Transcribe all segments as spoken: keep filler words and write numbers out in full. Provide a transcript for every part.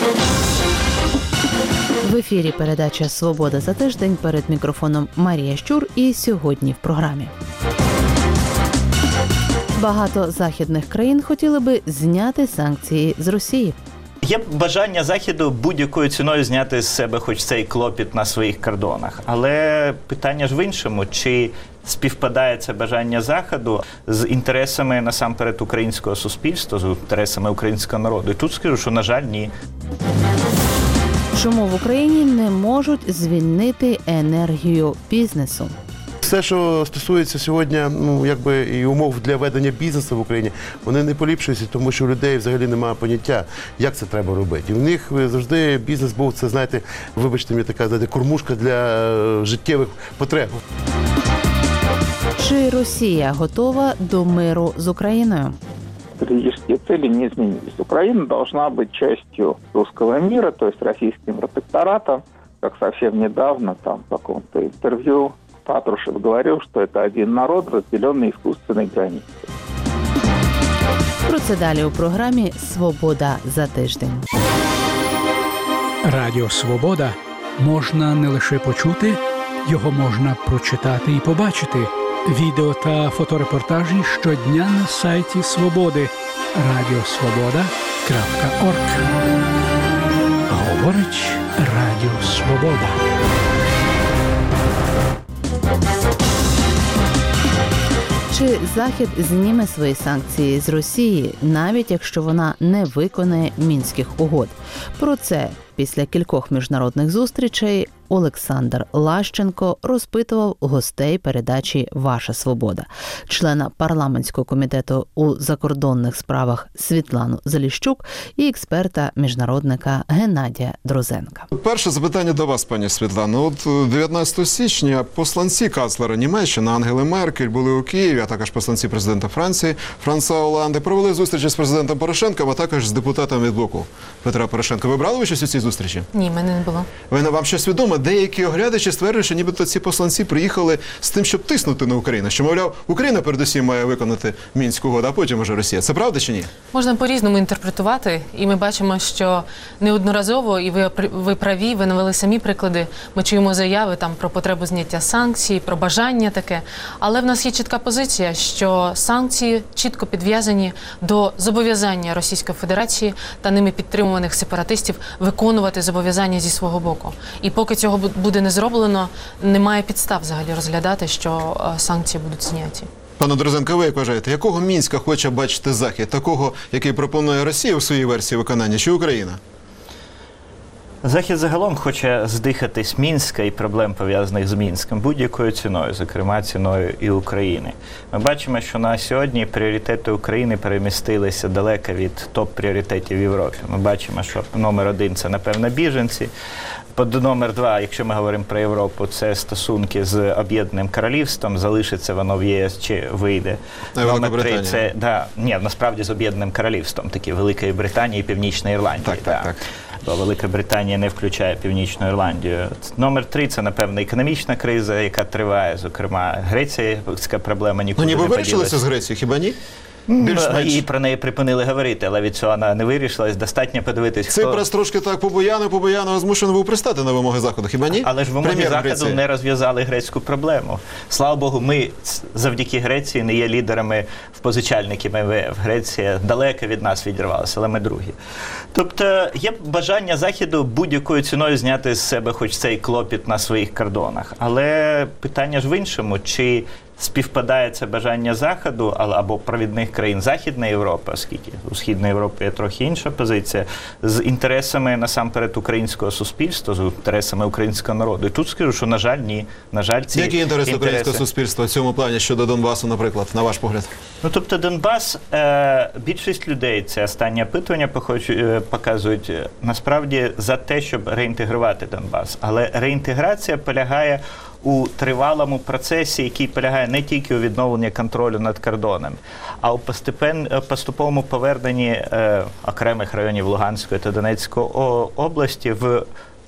В ефірі передача «Свобода за тиждень», перед мікрофоном Марія Щур, і сьогодні в програмі. Багато західних країн хотіли би зняти санкції з Росії. Є бажання Заходу будь-якою ціною зняти з себе хоч цей клопіт на своїх кордонах. Але питання ж в іншому, чи співпадає це бажання Заходу з інтересами, насамперед, українського суспільства, з інтересами українського народу. І тут скажу, що, на жаль, ні. Чому в Україні не можуть звільнити енергію бізнесу? Все, що стосується сьогодні, ну, якби, і умов для ведення бізнесу в Україні, вони не поліпшуються, тому що у людей взагалі немає поняття, як це треба робити. І в них завжди бізнес був, це, знаєте, вибачте мені, така, знаєте, кормушка для життєвих потреб. Чи Росія готова до миру з Україною? Стратегические цели не изменились. Украина должна быть частью русского мира, то есть российским протекторатом. Как совсем недавно, там, в каком-то интервью Патрушев говорил, что это один народ, разделенный искусственной границей. Про це далі у програмі «Свобода за тиждень». Радіо «Свобода» можна не лише почути, його можна прочитати і побачити. Відео та фоторепортажі щодня на сайті «Свободи» радіосвобода крапка орг. Говорить Радіо Свобода. Чи Захід зніме свої санкції з Росії, навіть якщо вона не виконає Мінських угод? Про це після кількох міжнародних зустрічей Олександр Лащенко розпитував гостей передачі «Ваша свобода», члена парламентського комітету у закордонних справах Світлану Заліщук і експерта-міжнародника Геннадія Дрозенка. Перше запитання до вас, пані Світлано. От дев'ятнадцятого січня посланці канцлера Німеччини Ангели Меркель були у Києві, а також посланці президента Франції Франсуа Оланде провели зустрічі з президентом Порошенком, а також з депутатами від блоку Петра Порошенка. Ви брали участь у цій зустрічі? Ні, мене не було. Ви, вам щось відомо? Деякі оглядачі стверджують, що нібито ці посланці приїхали з тим, щоб тиснути на Україну. Що, мовляв, Україна передусім має виконати Мінську угоду, а потім уже Росія. Це правда чи ні? Можна по-різному інтерпретувати. І ми бачимо, що неодноразово, і ви, ви праві, ви навели самі приклади, ми чуємо заяви там про потребу зняття санкцій, про бажання таке. Але в нас є чітка позиція, що санкції чітко підв'язані до зобов'язання Російської Федерації та ними підтримуваних сепаратистів виконувати зобов'язання зі свого боку. І поки цього буде не зроблено, немає підстав взагалі розглядати, що санкції будуть зняті. Пане Дрозенко, ви як вважаєте, якого Мінська хоче бачити Захід? Такого, який пропонує Росія у своїй версії виконання, чи Україна? Захід загалом хоче здихатись Мінська і проблем, пов'язаних з Мінськом, будь-якою ціною, зокрема ціною і України. Ми бачимо, що на сьогодні пріоритети України перемістилися далеко від топ-пріоритетів в Європі. Ми бачимо, що номер один – це, напевно, біженці. Номер два, якщо ми говоримо про Європу, це стосунки з Об'єднаним Королівством, залишиться воно в ЄС чи вийде. Номер три – це, да, ні, насправді з Об'єднаним Королівством, такі Великої Британії і Північної Ірландії. Так, так, так. Бо Велика Британія не включає Північну Ірландію. Номер три – це, напевно, економічна криза, яка триває, зокрема, греційська проблема нікуди ну, не поділася. Ну, ніби вирішилося з Грецією, хіба ні? І про неї припинили говорити, але від цього вона не вирішилась. Достатньо подивитись, хто... Ципрас трошки так побояно, побояно змушений був пристати на вимоги Заходу, хіба ні? Але ж вимоги Заходу не розв'язали грецьку проблему. Слава Богу, ми завдяки Греції не є лідерами в позичальників ем ве еф. Греція далеко від нас відірвалася, але ми другі. Тобто є бажання Заходу будь-якою ціною зняти з себе хоч цей клопіт на своїх кордонах. Але питання ж в іншому, чи співпадає це бажання Заходу або провідних країн Західної Європи, оскільки у Східної Європи є трохи інша позиція, з інтересами насамперед українського суспільства, з інтересами українського народу. І тут скажу, що, на жаль, ні. На жаль, ці Які інтереси інтереси... українського суспільства в цьому плані щодо Донбасу, наприклад, на ваш погляд? Ну, тобто Донбас, е, більшість людей, це останнє опитування показують, насправді за те, щоб реінтегрувати Донбас. Але реінтеграція полягає у тривалому процесі, який полягає не тільки у відновленні контролю над кордонами, а у поступовому поверненні е, окремих районів Луганської та Донецької області в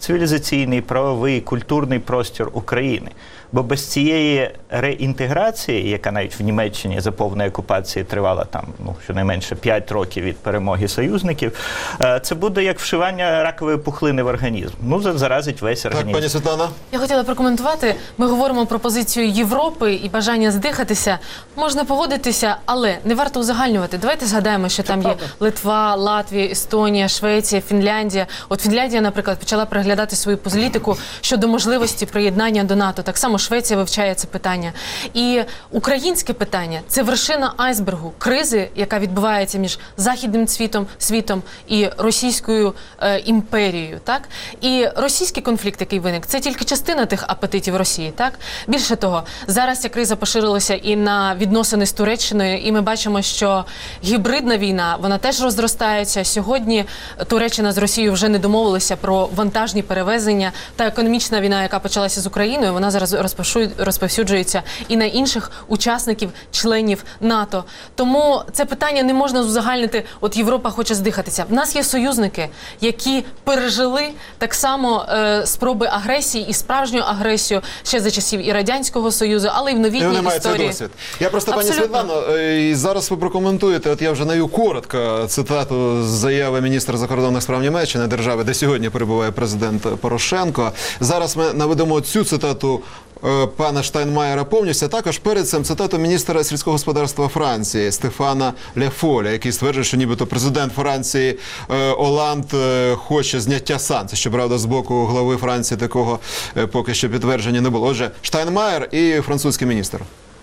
цивілізаційний, правовий, культурний простір України. Бо без цієї реінтеграції, яка навіть в Німеччині за повної окупації тривала там, ну, щонайменше п'ять років від перемоги союзників, це буде як вшивання ракової пухлини в організм. Ну, заразить весь організм. Так, пані Світлана. Я хотіла прокоментувати. Ми говоримо про позицію Європи і бажання здихатися. Можна погодитися, але не варто узагальнювати. Давайте згадаємо, що там є Литва, Латвія, Естонія, Швеція, Фінляндія. От Фінляндія, наприклад, почала переглядати свою політику щодо можливості приєднання до НАТО. Так само Швеція вивчає це питання. І українське питання – це вершина айсбергу кризи, яка відбувається між західним світом, світом і російською е, імперією. Так? І російський конфлікт, який виник, це тільки частина тих апетитів Росії. Так? Більше того, зараз ця криза поширилася і на відносини з Туреччиною, і ми бачимо, що гібридна війна, вона теж розростається. Сьогодні Туреччина з Росією вже не домовилися про вантажні перевезення. Та економічна війна, яка почалася з Україною, вона зараз розповсюджується і на інших учасників, членів НАТО. Тому це питання не можна узагальнити, от Європа хоче здихатися. В нас є союзники, які пережили так само е, спроби агресії і справжню агресію ще за часів і Радянського Союзу, але і в новітній і історії. Я просто, Абсолютно. пані Світлано, і зараз ви прокоментуєте, от я вже навів коротко цитату з заяви міністра закордонних справ Німеччини, держави, де сьогодні перебуває президент Порошенко. Зараз ми наведемо цю цитату пана Штайнмаєра повністю, а також перед цим цитату міністра сільського господарства Франції Стефана Ле Фоля, який стверджує, що нібито президент Франції Оланд хоче зняття санкцій. Щоправда, з боку глави Франції такого поки що підтвердження не було. Отже, Штайнмаєр і французький міністр.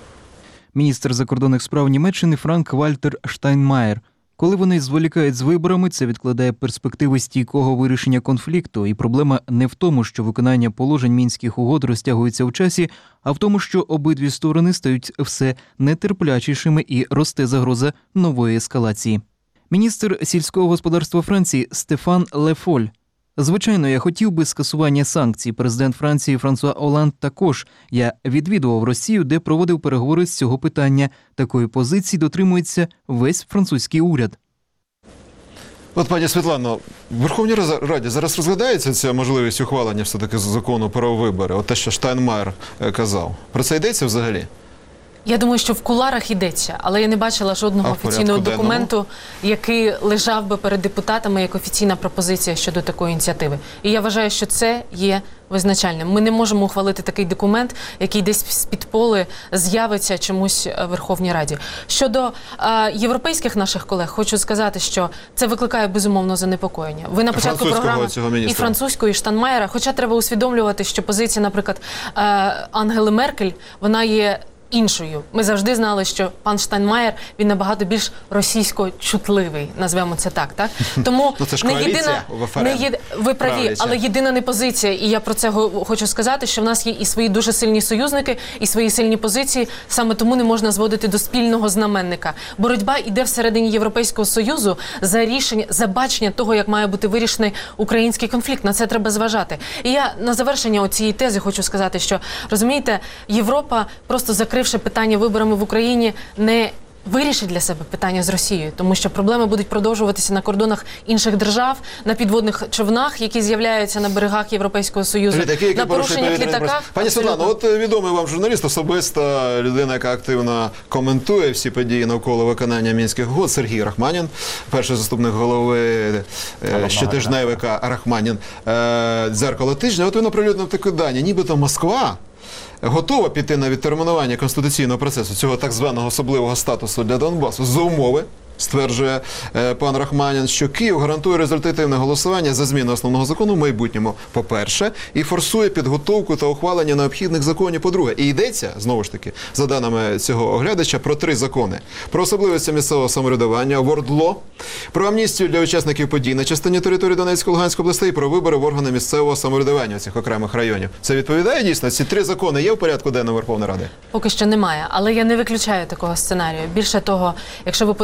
Міністр закордонних справ Німеччини Франк Вальтер Штайнмаєр. Коли вони зволікають з виборами, це відкладає перспективи стійкого вирішення конфлікту. І проблема не в тому, що виконання положень Мінських угод розтягується в часі, а в тому, що обидві сторони стають все нетерплячішими і росте загроза нової ескалації. Міністр сільського господарства Франції Стефан Ле Фоль. Звичайно, я хотів би скасування санкцій. Президент Франції Франсуа Оланд також. Я відвідував Росію, де проводив переговори з цього питання. Такої позиції дотримується весь французький уряд. От, пані Світлано, в Верховній Раді зараз розглядається ця можливість ухвалення все-таки закону про вибори? От те, що Штайнмаєр казав. Про це йдеться взагалі? Я думаю, що в кулуарах йдеться, але я не бачила жодного офіційного документу, який лежав би перед депутатами як офіційна пропозиція щодо такої ініціативи. І я вважаю, що це є визначальним. Ми не можемо ухвалити такий документ, який десь з-під поли з'явиться чомусь в Верховній Раді. Щодо е, європейських наших колег, хочу сказати, що це викликає безумовно занепокоєння. Ви на початку програми і французького, і Штайнмаєра, хоча треба усвідомлювати, що позиція, наприклад, е, Ангели Меркель, вона є іншою. Ми завжди знали, що пан Штайнмаєр, він набагато більш російсько-чутливий, назвемо це так, так? Тому ну, це ж не єдина, не є, ви праві, правляться. Але єдина не позиція, і я про це хочу сказати, що в нас є і свої дуже сильні союзники, і свої сильні позиції, саме тому не можна зводити до спільного знаменника. Боротьба йде всередині Європейського Союзу за рішення, за бачення того, як має бути вирішений український конфлікт. На це треба зважати. І я на завершення цієї тези хочу сказати, що, розумієте, Європа просто закривши питання виборами в Україні, не вирішить для себе питання з Росією, тому що проблеми будуть продовжуватися на кордонах інших держав, на підводних човнах, які з'являються на берегах Європейського Союзу, Такі, на порушеннях літаках. Пані Світлано, от відомий вам журналіст, особиста людина, яка активно коментує всі події навколо виконання Мінських угод, Сергій Рахманін, перший заступник голови щотижневика Рахманін, «Дзеркало тижня». От він оприлюднив такі дані, нібито Москва готова піти на відтермінування конституційного процесу, цього так званого особливого статусу для Донбасу, за умови, стверджує е, пан Рахманін, що Київ гарантує результативне голосування за зміну основного закону в майбутньому, по-перше, і форсує підготовку та ухвалення необхідних законів, по-друге. І йдеться, знову ж таки, за даними цього оглядача, про три закони. Про особливості місцевого самоврядування, вордло, про амністію для учасників подій на частині території Донецької, Луганської областей і про вибори в органи місцевого самоврядування цих окремих районів. Це відповідає дійсно? Ці три закони є в порядку денному Верховної Ради? Поки що немає, але я не виключаю такого сценарію. Більше того, якщо ви подивитеся,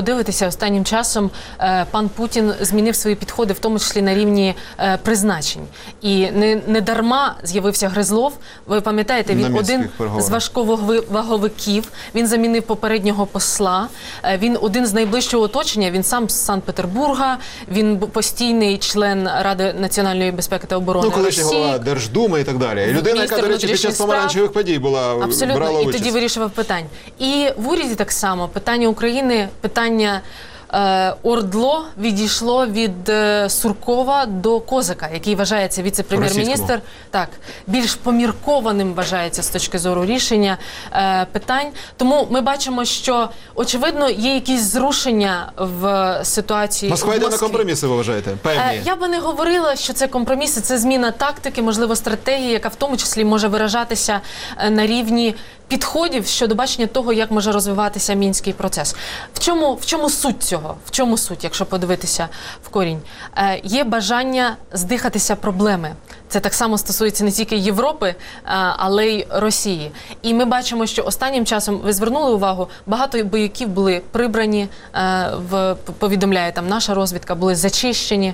останнім часом е, пан Путін змінив свої підходи, в тому числі на рівні е, призначень. І не, не дарма з'явився Гризлов. Ви пам'ятаєте, він один з важковаговиків, він замінив попереднього посла, е, він один з найближчого оточення, він сам з Санкт-Петербурга, він постійний член Ради національної безпеки та оборони Ну, колишня Росії. голова Держдуми і так далі. І людина, яка, до речі, під час помаранчевих подій була, абсолютно, брала участь. І тоді вирішував питань. І в уряді так само. Питання України, питання е, Ордло відійшло від е, Суркова до Козака, який вважається віце-прем'єр-міністр. Так, більш поміркованим вважається з точки зору рішення е, питань. Тому ми бачимо, що, очевидно, є якісь зрушення в ситуації Москва в йде Москві. на компроміси, ви вважаєте? Певні. Е, Я би не говорила, що це компроміси, це зміна тактики, можливо, стратегії, яка в тому числі може виражатися е, на рівні підходів щодо бачення того, як може розвиватися мінський процес. В чому, в чому суть цього? В чому суть, якщо подивитися в корінь? Е, є бажання здихатися проблеми. Це так само стосується не тільки Європи, але й Росії. І ми бачимо, що останнім часом, ви звернули увагу, багато бойовиків були прибрані, в, повідомляє там наша розвідка, були зачищені.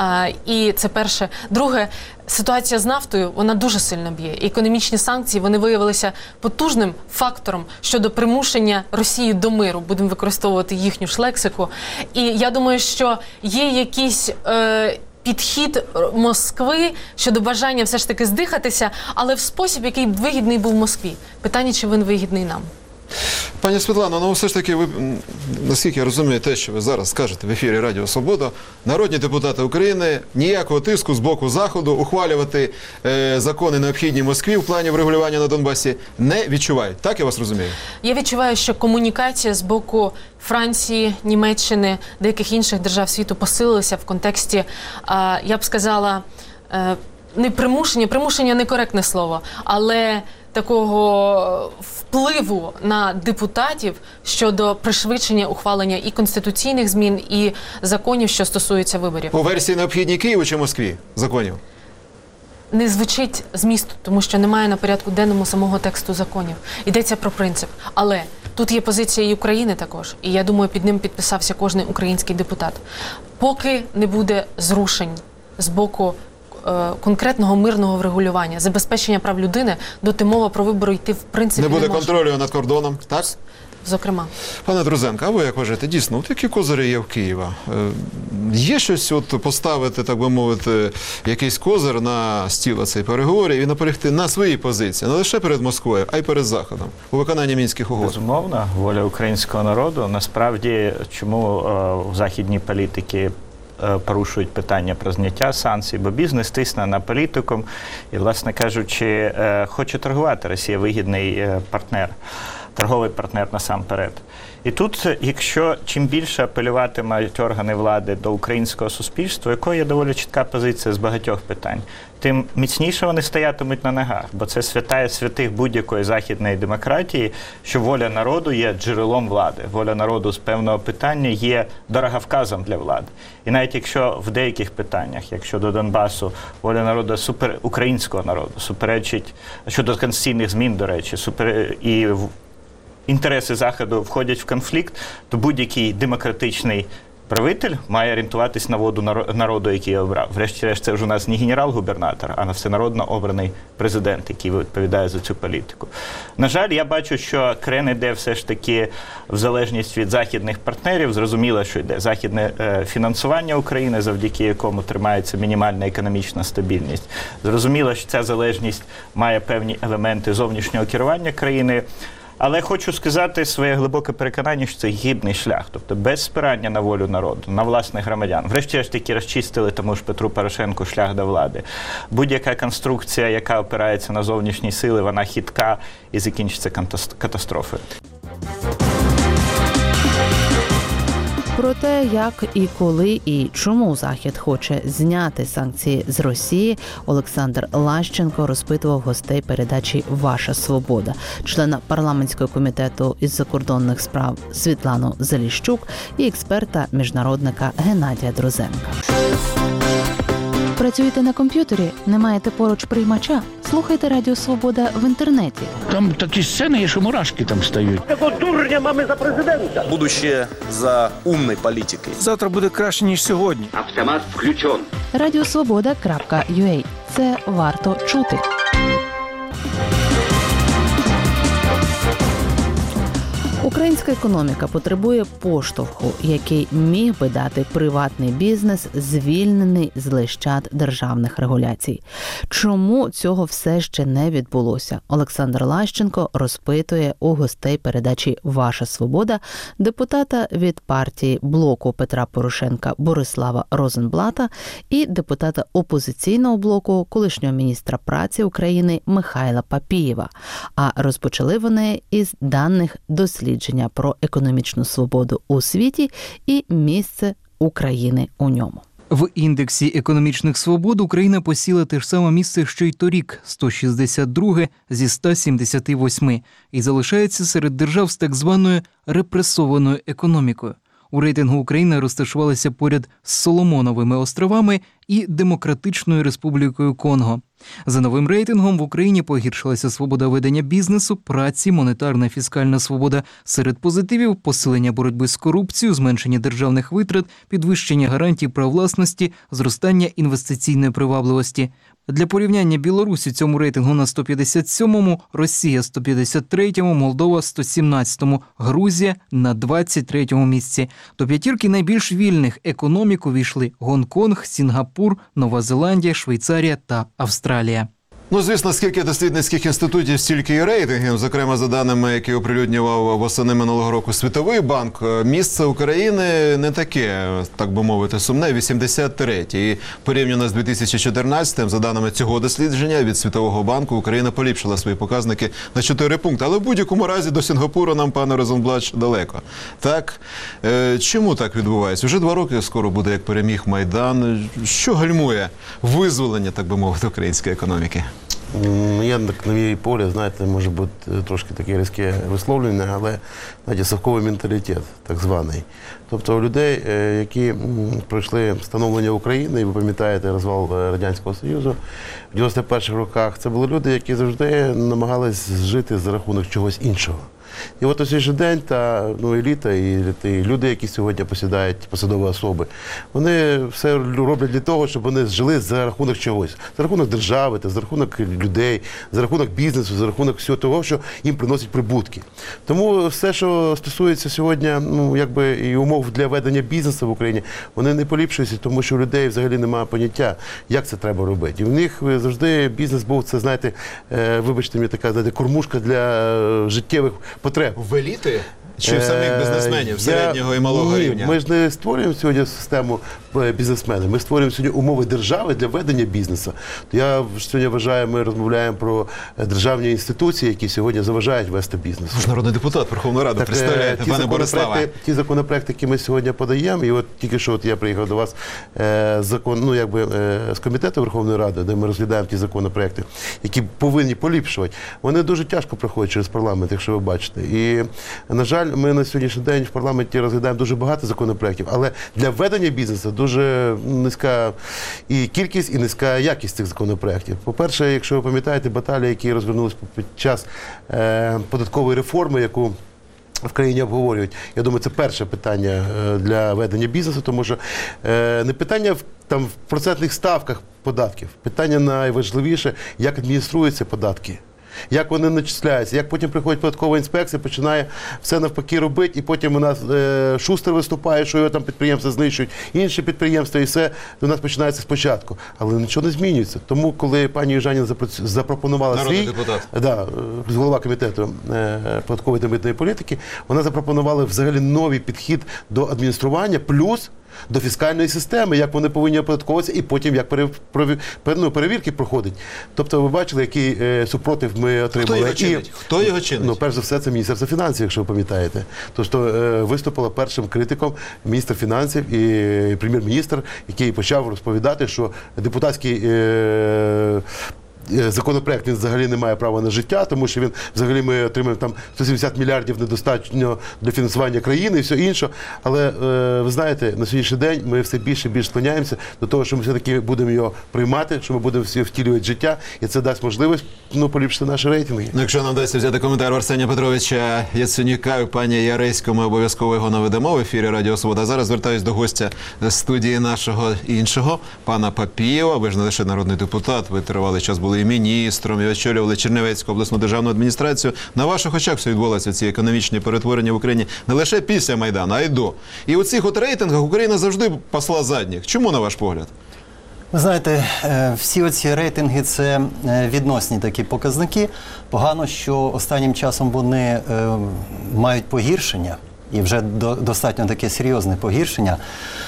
І це перше. Друге, ситуація з нафтою, вона дуже сильно б'є. І економічні санкції, вони виявилися потужним фактором щодо примушення Росії до миру. Будемо використовувати їхню ж лексику. І я думаю, що є якісь Е, підхід Москви щодо бажання все ж таки здихатися, але в спосіб, який вигідний був Москві. Питання, чи він вигідний нам. Пані Світлано, ну все ж таки, ви, наскільки я розумію те, що ви зараз скажете в ефірі Радіо Свобода, народні депутати України ніякого тиску з боку Заходу ухвалювати е, закони, необхідні Москві в плані врегулювання на Донбасі, не відчувають. Так я вас розумію? Я відчуваю, що комунікація з боку Франції, Німеччини, деяких інших держав світу посилилася в контексті, е, я б сказала, е, не примушення, примушення – некоректне слово, але такого впливу на депутатів щодо пришвидшення ухвалення і конституційних змін, і законів, що стосуються виборів. У версії необхідні Києву чи Москві законів? Не звучить змісту, тому що немає на порядку денному самого тексту законів. Йдеться про принцип. Але тут є позиція і України також, і я думаю, під ним підписався кожен український депутат. Поки не буде зрушень з боку конкретного мирного врегулювання, забезпечення прав людини, доти мова про вибори йти в принципі не може. Не буде може. контролю над кордоном, так? Зокрема. Пане Друзенко, а ви як вважаєте, дійсно, от які козири є в Києва? Є щось от поставити, так би мовити, якийсь козир на стіл цей переговорів і наполягти на своїй позиції, не лише перед Москвою, а й перед Заходом, у виконанні Мінських угод? Безумовно, воля українського народу. Насправді, чому е, західні політики порушують питання про зняття санкцій, бо бізнес тисне на політику і, власне кажучи, хоче торгувати. Росія вигідний партнер, торговий партнер насамперед. І тут, якщо чим більше апелюватимуть органи влади до українського суспільства, якою є доволі чітка позиція з багатьох питань, тим міцніше вони стоятимуть на ногах, бо це святає святих будь-якої західної демократії, що воля народу є джерелом влади. Воля народу з певного питання є дороговказом для влади. І навіть якщо в деяких питаннях, якщо до Донбасу воля народу, супер, українського народу, суперечить, щодо конституційних змін, до речі, супер, і інтереси Заходу входять в конфлікт, то будь-який демократичний правитель має орієнтуватись на воду народу, який я обрав. Врешті-решт, це вже у нас не генерал-губернатор, а всенародно обраний президент, який відповідає за цю політику. На жаль, я бачу, що крен йде все ж таки в залежність від західних партнерів. Зрозуміло, що йде західне е, фінансування України, завдяки якому тримається мінімальна економічна стабільність. Зрозуміло, що ця залежність має певні елементи зовнішнього керування країни. Але хочу сказати своє глибоке переконання, що це гідний шлях. Тобто без спирання на волю народу, на власних громадян. Врешті-решт таки розчистили тому ж Петру Порошенку шлях до влади. Будь-яка конструкція, яка опирається на зовнішні сили, вона хитка і закінчиться катастрофою. Про те, як і коли і чому Захід хоче зняти санкції з Росії, Олександр Лащенко розпитував гостей передачі «Ваша свобода», члена парламентського комітету із закордонних справ Світлану Заліщук і експерта-міжнародника Геннадія Друзенка. Працюєте на комп'ютері? Не маєте поруч приймача? Слухайте Радіо Свобода в інтернеті. Там такі сцени є, що мурашки там стають. Такого дурня мами за президента. Будущее за умной політикою. Завтра буде краще, ніж сьогодні. Автомат включен. радіосвобода крапка ю а. Це варто чути. Українська економіка потребує поштовху, який міг би дати приватний бізнес, звільнений з лещат державних регуляцій. Чому цього все ще не відбулося? Олександр Лащенко розпитує у гостей передачі «Ваша свобода» депутата від партії блоку Петра Порошенка Борислава Розенблата і депутата опозиційного блоку колишнього міністра праці України Михайла Папієва. А розпочали вони із даних досліджень про економічну свободу у світі і місце України у ньому. В індексі економічних свобод Україна посіла те ж саме місце, що й торік – сто шістдесят друге зі ста сімдесяти восьми, і залишається серед держав з так званою репресованою економікою. У рейтингу Україна розташувалася поряд з Соломоновими островами і Демократичною Республікою Конго. За новим рейтингом в Україні погіршилася свобода ведення бізнесу, праці, монетарна фіскальна свобода. Серед позитивів – посилення боротьби з корупцією, зменшення державних витрат, підвищення гарантій прав власності, зростання інвестиційної привабливості. Для порівняння Білорусь у цьому рейтингу на сто п'ятдесят сьомому, Росія – сто п'ятдесят третьому, Молдова – сто сімнадцятому, Грузія – на двадцять третьому місці. До п'ятірки найбільш вільних економік увійшли Гонконг, Сінгапур, Нова Зеландія, Швейцарія та Австралія. Ну, звісно, скільки дослідницьких інститутів, стільки і рейтингів. Зокрема, за даними, які оприлюднював восени минулого року Світовий банк, місце України не таке, так би мовити, сумне, вісімдесят третє. І порівняно з дві тисячі чотирнадцятим, за даними цього дослідження від Світового банку, Україна поліпшила свої показники на чотири пункти. Але в будь-якому разі до Сінгапуру нам, пане Розенблат, ще далеко. Так? Е, чому так відбувається? Вже два роки скоро буде, як переміг Майдан. Що гальмує визволення, так би мовити, української економіки? Я, на мій погляд, знаєте, може бути трошки таке різке висловлення, але, знаєте, совковий менталітет, так званий. Тобто у людей, які пройшли становлення України, і ви пам'ятаєте розвал Радянського Союзу, в дев'яносто перших роках, це були люди, які завжди намагались жити за рахунок чогось іншого. І от у цей же день та ну, еліта і, і люди, які сьогодні посідають посадові особи, вони все роблять для того, щоб вони жили за рахунок чогось. За рахунок держави, та за рахунок людей, за рахунок бізнесу, за рахунок всього того, що їм приносить прибутки. Тому все, що стосується сьогодні, ну, якби і умов для ведення бізнесу в Україні, вони не поліпшуються, тому що у людей взагалі немає поняття, як це треба робити. І в них завжди бізнес був, це, знаєте, вибачте мені, така, знаєте, кормушка для життєвих потреб. В еліти? Чи в самих бізнесменів середнього і малого Ні, рівня? Ми ж не створюємо сьогодні систему бізнесменів, ми створюємо сьогодні умови держави для ведення бізнесу. Я сьогодні вважаю, ми розмовляємо про державні інституції, які сьогодні заважають вести бізнес. Ви ж народний депутат Верховної Ради, так, представляєте, пане Бориславе. Ті законопроекти, які ми сьогодні подаємо, і от тільки що от я приїхав до вас е, закон, ну, якби, е, з комітету Верховної Ради, де ми розглядаємо ті законопроекти, які повинні поліпшувати, вони дуже тяжко проходять через парламент, якщо ви бачите. І, на жаль, ми на сьогоднішній день в парламенті розглядаємо дуже багато законопроєктів, але для ведення бізнесу дуже низька і кількість, і низька якість цих законопроєктів. По-перше, якщо ви пам'ятаєте, баталії, які розвернулись під час е, податкової реформи, яку в країні обговорюють, я думаю, це перше питання для ведення бізнесу, тому що е, не питання в, там, в процентних ставках податків, питання найважливіше, як адмініструються податки. Як вони начисляються, як потім приходить податкова інспекція, починає все навпаки робити, і потім у нас е, Шустер виступає, що його там підприємства знищують, інші підприємства, і все у нас починається спочатку. Але нічого не змінюється. Тому, коли пані Южаніна запропонувала Народний свій, депутат. Да, голова комітету е, податкової та митної політики, вона запропонувала взагалі новий підхід до адміністрування, плюс до фіскальної системи, як вони повинні оподатковуватися, і потім як пере, пере, ну, перевірки проходять. Тобто ви бачили, який е, супротив ми отримали. Хто його чинить? І, Хто його чинить? Ну, перш за все, це Міністерство фінансів, якщо ви пам'ятаєте. Тобто е, виступила першим критиком міністр фінансів і прем'єр-міністр, який почав розповідати, що депутатський е, законопроект, він взагалі не має права на життя, тому що він взагалі ми отримаємо там сто сімдесят мільярдів недостатньо для фінансування країни і все інше. Але ви знаєте, на сьогоднішній день ми все більше і більше склоняємося до того, що ми все-таки будемо його приймати, що ми будемо всі втілювати життя, і це дасть можливість ну, поліпшити наші рейтинги. Ну, якщо нам вдасться взяти коментар Арсенія Петровича Яценюка і пані Яресько, ми обов'язково його наведемо в ефірі Радіо Свобода. Зараз звертаюсь до гостя студії нашого іншого, пана Папієва. Ви ж не лише народний депутат, ви тривалий час були і міністром, і очолювали Чернівецьку обласну державну адміністрацію. На ваших очах все відбувалося, ці економічні перетворення в Україні не лише після Майдану, а й до. І у цих от рейтингах Україна завжди пасла задніх. Чому, на ваш погляд? Ви знаєте, всі оці рейтинги – це відносні такі показники. Погано, що останнім часом вони мають погіршення, і вже достатньо таке серйозне погіршення.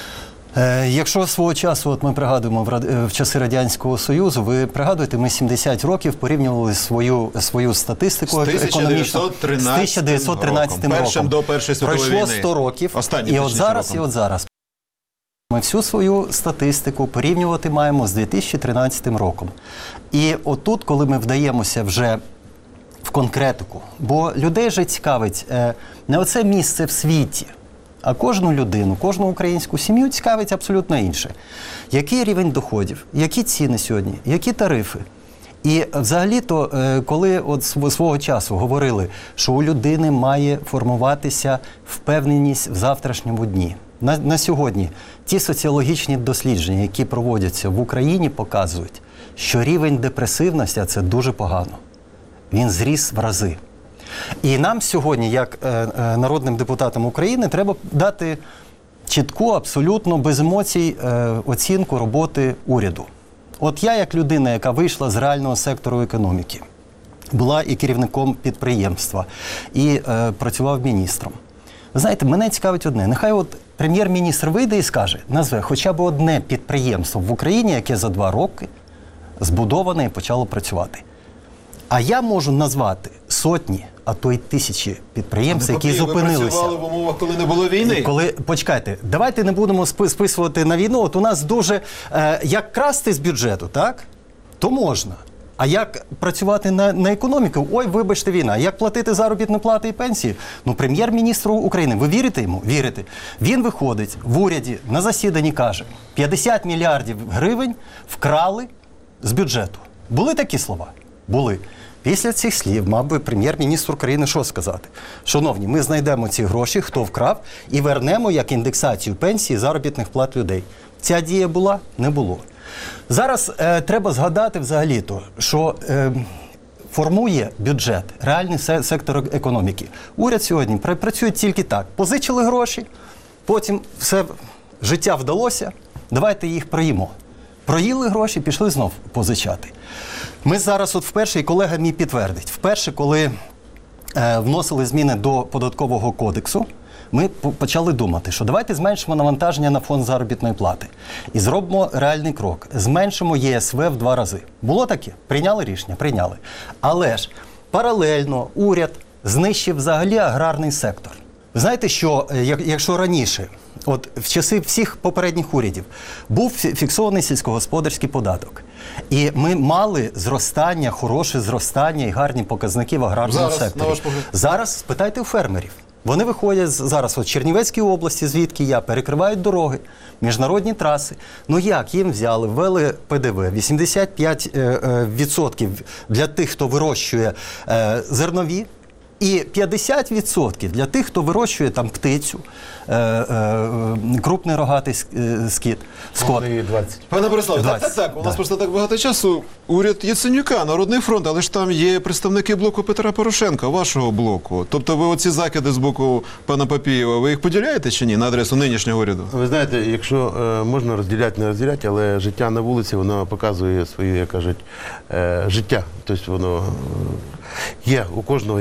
Якщо свого часу, от ми пригадуємо в часи Радянського Союзу, ви пригадуєте, ми сімдесят років порівнювали свою, свою статистику економічну з тисяча дев'ятсот тринадцятим роком. Першим до Першої світової війни. Пройшло сто років, Останнім, і от зараз, роком. і от зараз. Ми всю свою статистику порівнювати маємо з дві тисячі тринадцятим роком. І отут, коли ми вдаємося вже в конкретику, бо людей же цікавить не оце місце в світі, а кожну людину, кожну українську сім'ю цікавить абсолютно інше. Який рівень доходів, які ціни сьогодні, які тарифи. І взагалі-то, коли от свого часу говорили, що у людини має формуватися впевненість в завтрашньому дні. На, на сьогодні ті соціологічні дослідження, які проводяться в Україні, показують, що рівень депресивності – це дуже погано. Він зріс в рази. І нам сьогодні, як е, е, народним депутатам України, треба дати чітку, абсолютно, без емоцій е, оцінку роботи уряду. От я, як людина, яка вийшла з реального сектору економіки, була і керівником підприємства, і е, працював міністром. Ви знаєте, мене цікавить одне. Нехай от прем'єр-міністр вийде і скаже, назве хоча б одне підприємство в Україні, яке за два роки збудоване і почало працювати. А я можу назвати сотні, а то й тисячі підприємств, які зупинилися. Ви працювали в умовах, коли не було війни? Коли, почекайте, давайте не будемо списувати на війну. От у нас дуже, е, як красти з бюджету, так? То можна. А як працювати на, на економіку? Ой, вибачте, війна. Як платити заробітні плати і пенсії? Ну, прем'єр-міністру України, ви вірите йому? Вірите. Він виходить в уряді, на засіданні каже, п'ятдесят мільярдів гривень вкрали з бюджету. Були такі слова? Були. Після цих слів мав би прем'єр-міністр України що сказати? Шановні, ми знайдемо ці гроші, хто вкрав, і вернемо як індексацію пенсії заробітних плат людей. Ця дія була? Не було. Зараз е, треба згадати взагалі-то, що е, формує бюджет, реальний сектор економіки. Уряд сьогодні працює тільки так. Позичили гроші, потім все життя вдалося, давайте їх проїмо. Проїли гроші, пішли знов позичати. Ми зараз от вперше, і колега мій підтвердить, вперше, коли е, вносили зміни до Податкового кодексу, ми почали думати, що давайте зменшимо навантаження на фонд заробітної плати і зробимо реальний крок. Зменшимо Є Ес В в два рази. Було таке? Прийняли рішення? Прийняли. Але ж паралельно уряд знищив взагалі аграрний сектор. Ви знаєте, що якщо раніше, от в часи всіх попередніх урядів, був фіксований сільськогосподарський податок, і ми мали зростання, хороше зростання і гарні показники в аграрному зараз, секторі. Зараз спитайте у фермерів. Вони виходять зараз от Чернівецькій області, звідки я, перекривають дороги, міжнародні траси. Ну як їм взяли, ввели Пе Де Ве, вісімдесят п'ять відсотків для тих, хто вирощує е, зернові, і п'ятдесят відсотків для тих, хто вирощує там птицю, е, е, крупний рогатий скіт, скот. Пане Бориславе, так, так, так, у нас да. просто так багато часу. Уряд Яценюка, Народний фронт, але ж там є представники блоку Петра Порошенка, вашого блоку. Тобто ви оці закиди з боку пана Папієва, ви їх поділяєте чи ні на адресу нинішнього уряду? Ви знаєте, якщо е, можна розділяти, не розділяти, але життя на вулиці, воно показує своє, як кажуть, е, життя. Тобто воно е, є у кожного, і ми бачимо,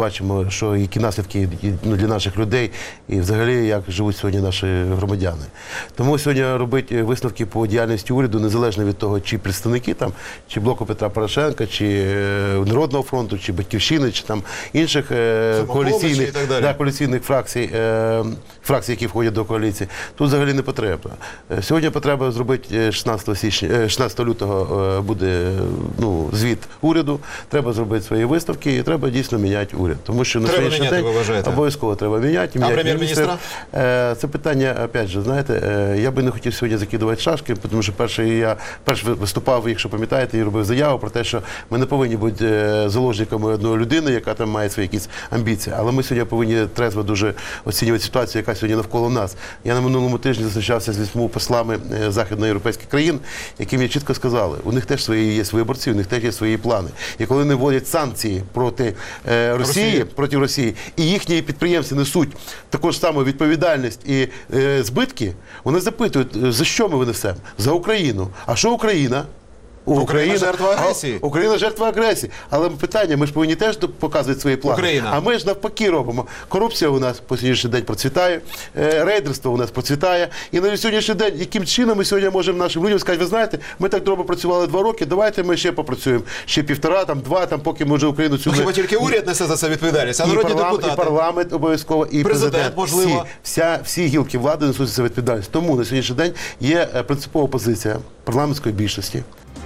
бачимо, що які наслідки ну, для наших людей і взагалі як живуть сьогодні наші громадяни. Тому сьогодні робити висновки по діяльності уряду, незалежно від того, чи представники там, чи блоку Петра Порошенка, чи Народного фронту, чи Батьківщини, чи там інших е, коаліційних, да, коаліційних фракцій, е, фракцій, які входять до коаліції, тут взагалі не потрібно. Сьогодні потреба зробити шістнадцятого січня, шістнадцятого лютого буде ну, звіт уряду, треба зробити свої виставки і треба дійсно міняти уряд. Тому що на сьогоднішній день обов'язково треба міняти. А прем'єр-міністра? Це питання, опять же, знаєте, я би не хотів сьогодні закидувати шашки, тому що перший я перший виступав, якщо пам'ятаєте, і робив заяву про те, що ми не повинні бути заложниками одної людини, яка там має свої якісь амбіції. Але ми сьогодні повинні трезво дуже оцінювати ситуацію, яка сьогодні навколо нас. Я на минулому тижні зустрічався з вісьми послами західноєвропейських країн, які мені чітко сказали, у них теж свої є виборці, у них теж є свої плани. І коли вони вводять санкції проти е, Росії, Росії, проти Росії, і їхні підприємці несуть також саму відповідальність і е, збитки, вони запитують, за що ми винесемо? За Україну. А що Україна? Україна, Україна жертва агресії. А, Україна жертва агресії. Але питання, ми ж повинні теж показувати свої плани. Україна. А ми ж навпаки робимо. Корупція у нас по сьогоднішній день процвітає, рейдерство у нас процвітає. І на сьогоднішній день, яким чином ми сьогодні можемо нашим людям сказати, ви знаєте, ми так добре працювали два роки, давайте ми ще попрацюємо. Ще півтора, там, два, там, поки ми вже Україну цю... Хіба тільки уряд несе за це відповідальність, а народні депутати? І парламент обов'язково, і президент, президент можливо. Всі, вся, всі гілки влади несуть за це відповідальність. Тому на сьогоднішній день є принципова позиція парламентської більшості.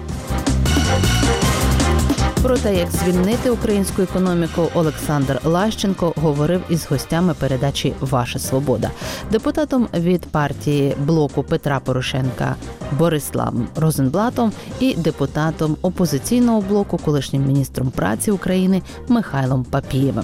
Про те, як звільнити українську економіку, Олександр Лащенко говорив із гостями передачі «Ваша свобода», депутатом від партії блоку Петра Порошенка Бориславом Розенблатом і депутатом опозиційного блоку, колишнім міністром праці України Михайлом Папієвим.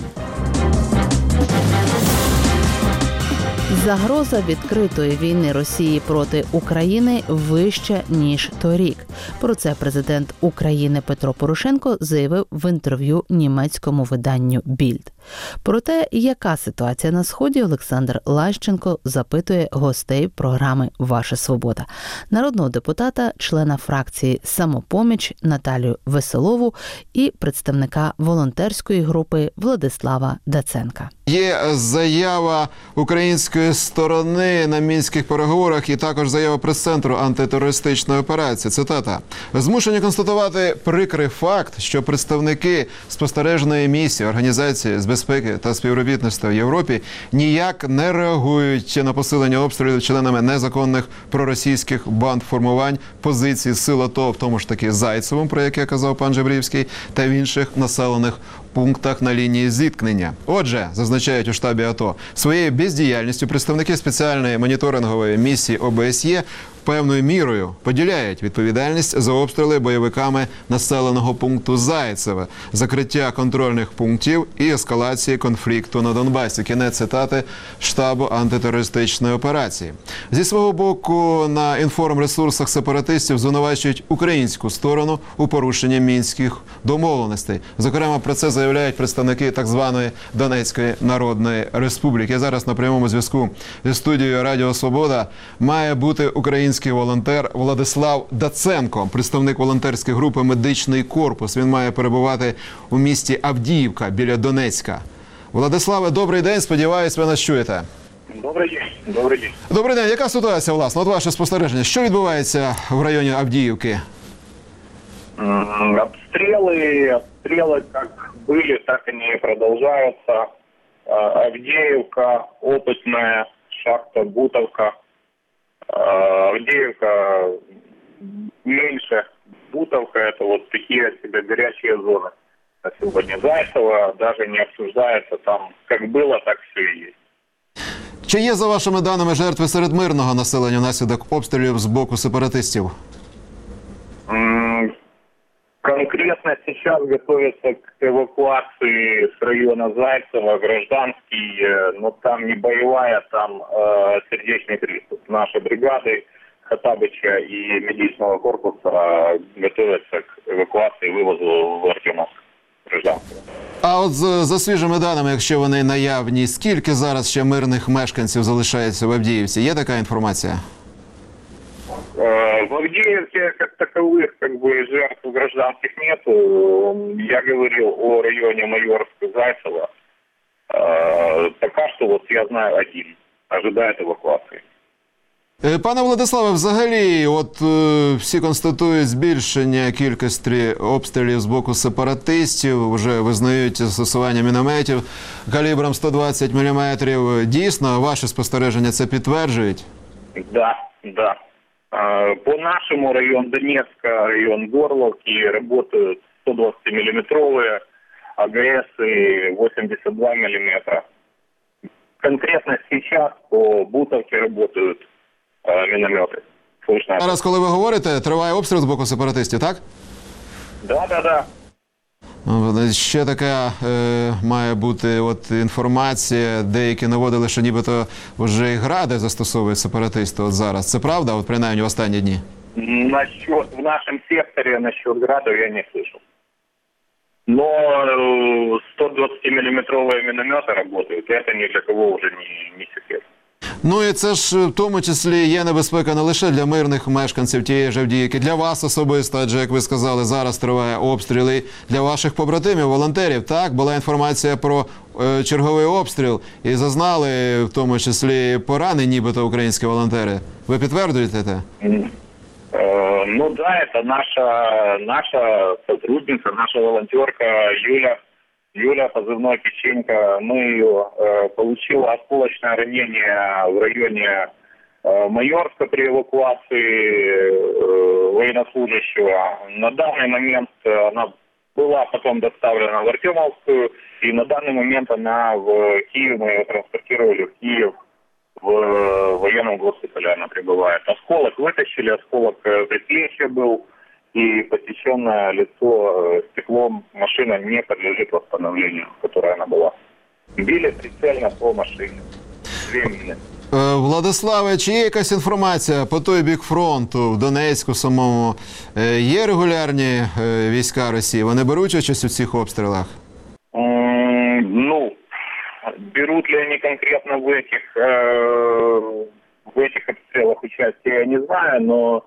Загроза відкритої війни Росії проти України вища, ніж торік. Про це президент України Петро Порошенко заявив в інтерв'ю німецькому виданню «Більд». Про те, яка ситуація на Сході, Олександр Лащенко запитує гостей програми «Ваша свобода». Народного депутата, члена фракції «Самопоміч» Наталію Веселову і представника волонтерської групи Владислава Даценка. Є заява української сторони на мінських переговорах і також заява прес-центру антитерористичної операції. Цитата. «Змушені констатувати прикрий факт, що представники спостережної місії Організації з безпеки та співробітництва в Європі ніяк не реагують на посилення обстрілів членами незаконних проросійських банд-формувань позицій сил АТО, в тому ж таки Зайцевому, про яке казав пан Жебрівський, та в інших населених пунктах на лінії зіткнення. Отже, зазначають у штабі АТО, своєю бездіяльністю представники спеціальної моніторингової місії О Б С Є певною мірою поділяють відповідальність за обстріли бойовиками населеного пункту Зайцеве, закриття контрольних пунктів і ескалації конфлікту на Донбасі». Кінець цитати штабу антитерористичної операції. Зі свого боку, на інформресурсах сепаратистів звинувачують українську сторону у порушенні мінських домовленостей. Зокрема, про це заявляють представники так званої Донецької Народної Республіки. Зараз на прямому зв'язку зі студією Радіо Свобода має бути український волонтер Владислав Даценко, представник волонтерської групи «Медичний корпус». Він має перебувати у місті Авдіївка біля Донецька. Владиславе, добрий день, сподіваюсь, ви нас чуєте. Добрий день. Добрий день. Добрий день. Яка ситуація, власне? От ваше спостереження. Що відбувається в районі Авдіївки? Обстрелы, обстрелы как были, так они продолжаются. Авдеевка, опытная, шахта Бутовка. Авдеевка меньше, Бутовка — это вот такие себе горячие зоны. А сегодня Зайцево даже не обсуждается, там как было, так все и есть. Чи є, за вашими даними, жертви серед мирного населення внаслідок обстрілів з боку сепаратистів? Конкретно сейчас готовятся к эвакуации с района Зайцева, гражданский, но там не боевая, там э, сердечный приступ. Наши бригады Хаттабыча и медичного корпуса готовятся к эвакуации и вывозу в Артемовск гражданского. А от за, за свіжими даними, якщо вони наявні, скільки зараз ще мирних мешканців залишається в Авдіївці? Є така інформація? В Авдеевке как таковых как бы жертв гражданских нету. Я говорил о районе Майорск-Зайцево. Пока что вот я знаю один, ожидает эвакуации. Пане Владиславе, взагалі, от е, всі констатують збільшення кількості обстрілів з боку сепаратистів, вже визнають застосування мінометів калібром сто двадцять міліметрів. Дійсно, ваші спостереження це підтверджують? Да, да. По нашему району Донецка, район Горловки, работают сто двадцать миллиметровые, АГС и восемьдесят два миллиметра. Конкретно сейчас по Бутовке работают э, минометы. Слышно? Зараз, коли ви говорите, триває обстріл з боку сепаратистів, так? Да, да, да. Ще така е, має бути от інформація, деякі наводили, що нібито вже і гради застосовують сепаратисти от зараз. Це правда, от принаймні в останні дні? Насчет, в нашем секторе насчет градов я не слышал. Но сто двадцать миллиметровые минометы работают, это ни для кого уже не, не секрет. Ну і це ж в тому числі є небезпека не лише для мирних мешканців тієї ж Авдіївки, для вас особисто, адже, як ви сказали, зараз триває обстріли для ваших побратимів, волонтерів. Так, була інформація про е, черговий обстріл і зазнали в тому числі поранені нібито українські волонтери. Ви підтверджуєте це? Э, ну да, это наша, наша сотрудница, наша волонтерка Юля. Юля, позывной Печенька, мы ее э, получила осколочное ранение в районе э, Майорска при эвакуации э, военнослужащего. На данный момент она была потом доставлена в Артемовскую, и на данный момент она в Киев, мы ее транспортировали в Киев, в э, военном госпитале она пребывает. Осколок вытащили, осколок э, предплечья был. И посеченное лицо стеклом машина не подлежит восстановлению, которая она была. Били прицельно по машине. Две мины. Владиславе, чи є якась інформація по той бік фронту, в Донецьку самому? Є регулярні війська Росії? Вони беруть участь у цих обстрілах? Mm, ну, берут ли они конкретно в этих, э, в этих обстрелах участие, я не знаю, но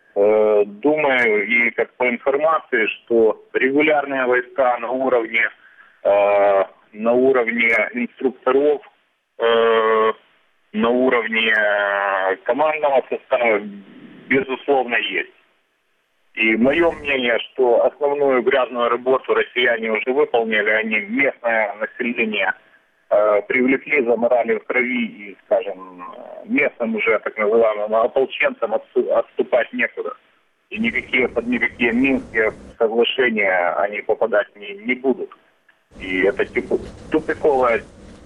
думаю, и как по информации, что регулярные войска на уровне э, на уровне инструкторов, э, на уровне командного состава, безусловно, есть. И мое мнение, что основную грязную работу россияне уже выполнили, они местное население э, привлекли, заморали в крови и, скажем, местным уже так называемым ополченцам отступать некуда. И никакие, под никакие Минские соглашения они попадать не, не будут. И это типу, тупиковая.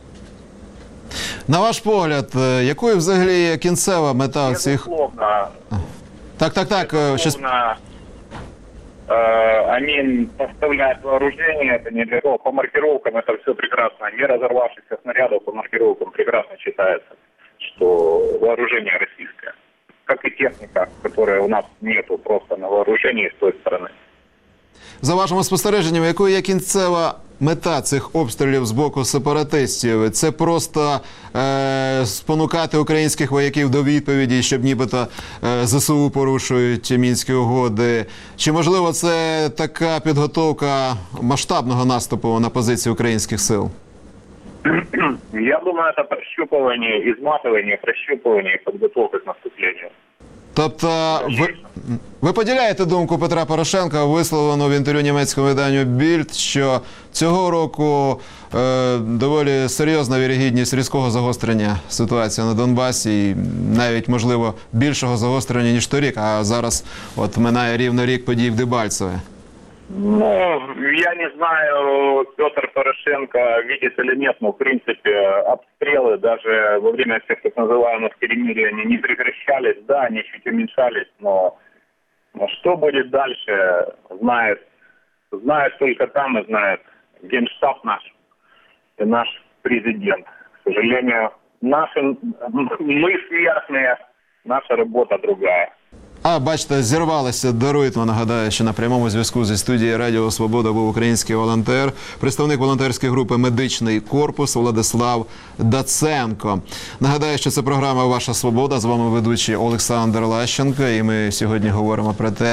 На ваш погляд, якою взагалі є кінцева мета цих... Безусловно. Так, так, так. Безусловно, э, они поставляют вооружение, это не для того. По маркировкам это все прекрасно. Не разорвавшихся снарядов по маркировкам прекрасно читается, что вооружение российское. Как и техника, которая у нас нету просто на вооружении с той стороны. За вашими спостереженнями, якою є кінцева мета цих обстрілів з боку сепаратистів? Це просто е, спонукати українських вояків до відповіді, щоб нібито е, ЗСУ порушують Мінські угоди? Чи, можливо, це така підготовка масштабного наступу на позиції українських сил? Я думаю, это прощупывание, изматывание, прощупывание, подготовка к наступлению. Тобто, ви, ви поділяєте думку Петра Порошенка, висловлену в інтерв'ю німецькому виданню Більд, що цього року е, доволі серйозна вірогідність різкого загострення ситуації на Донбасі, і навіть, можливо, більшого загострення, ніж торік, а зараз от минає рівно рік подій в Дебальцеве. Ну, я не знаю, Петр Порошенко видит или нет, но в принципе обстрелы даже во время всех так называемых перемирий они не прекращались, да, они чуть уменьшались, но, но что будет дальше, знает, знает только там и знает Генштаб наш и наш президент. К сожалению, наши, мы смертные, наша работа другая. А, бачите, зірвалося, даруйте, нагадаю, що на прямому зв'язку зі студією Радіо Свобода був український волонтер, представник волонтерської групи «Медичний корпус» Владислав Даценко. Нагадаю, що це програма «Ваша свобода», з вами ведучий Олександр Лащенко, і ми сьогодні говоримо про те,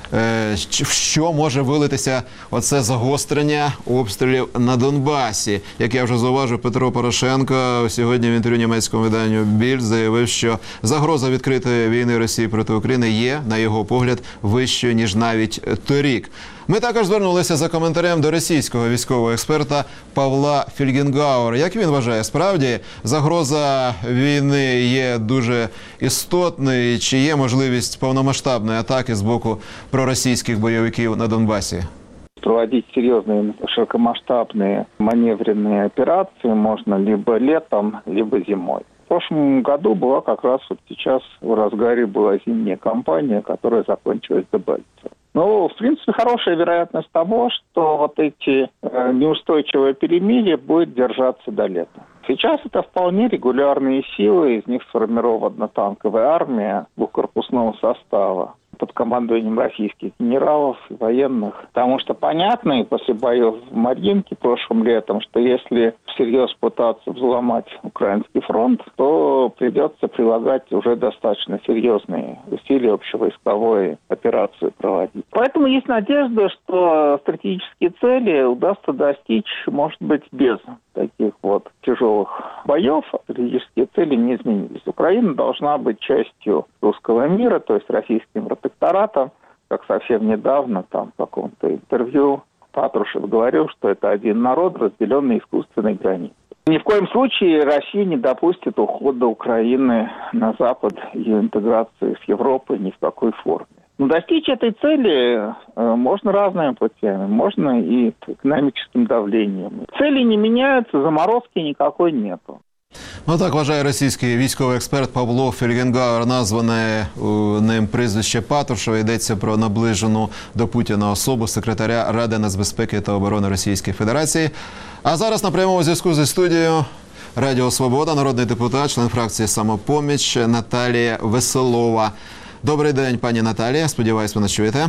в що може вилитися оце загострення обстрілів на Донбасі. Як я вже зауважив, Петро Порошенко сьогодні в інтерв'ю німецькому виданню «Більд» заявив, що загроза відкритої війни Росії проти України є, на його погляд, вищою, ніж навіть торік. Ми також звернулися за коментарем до російського військового експерта Павла Фельгенгауера. Як він вважає, справді загроза війни є дуже істотною, чи є можливість повномасштабної атаки з боку проросійських бойовиків на Донбасі? Проводить серьезные широкомасштабные маневренные операции можно либо летом, либо зимой. В прошлом году была как раз вот сейчас в разгаре была зимняя кампания, которая закончилась Дебальцево. Ну, в принципе, хорошая вероятность того, что вот эти э, неустойчивые перемирия будет держаться до лета. Сейчас это вполне регулярные силы, из них сформирована танковая армия двухкорпусного состава под командованием российских генералов и военных. Потому что понятно и после боев в Марьинке прошлым летом, что если всерьез пытаться взломать украинский фронт, то придется прилагать уже достаточно серьезные усилия общевойсковой операции проводить. Поэтому есть надежда, что стратегические цели удастся достичь, может быть, без таких вот тяжелых боев. Стратегические цели не изменились. Украина должна быть частью русского мира, то есть российским протекторатом, как совсем недавно там в каком-то интервью Патрушев говорил, что это один народ, разделенный искусственной границей. Ни в коем случае Россия не допустит ухода Украины на Запад, ее интеграции с Европой ни в какой форме. Но достичь этой цели э, можно разными путями, можно и экономическим давлением. Цели не меняются, заморозки никакой нету. Ну так вважає російський військовий експерт Павло Фельгенгауер, назване ним прізвище Патрушева. Йдеться про наближену до Путіна особу секретаря Ради нацбезпеки та оборони Російської Федерації. А зараз на прямому зв'язку зі студією Радіо Свобода, народний депутат, член фракції «Самопоміч» Наталія Веселова. Добрий день, пані Наталія. Сподіваюсь, ви нас чуєте.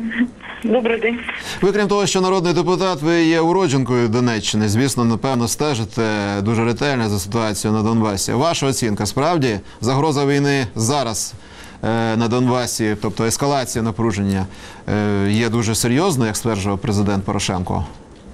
Добрий день. Ви, крім того, що народний депутат, ви є уродженкою Донеччини. Звісно, напевно, стежите дуже ретельно за ситуацією на Донбасі. Ваша оцінка, справді, загроза війни зараз е, на Донбасі, тобто ескалація напруження, е, є дуже серйозною, як стверджував президент Порошенко?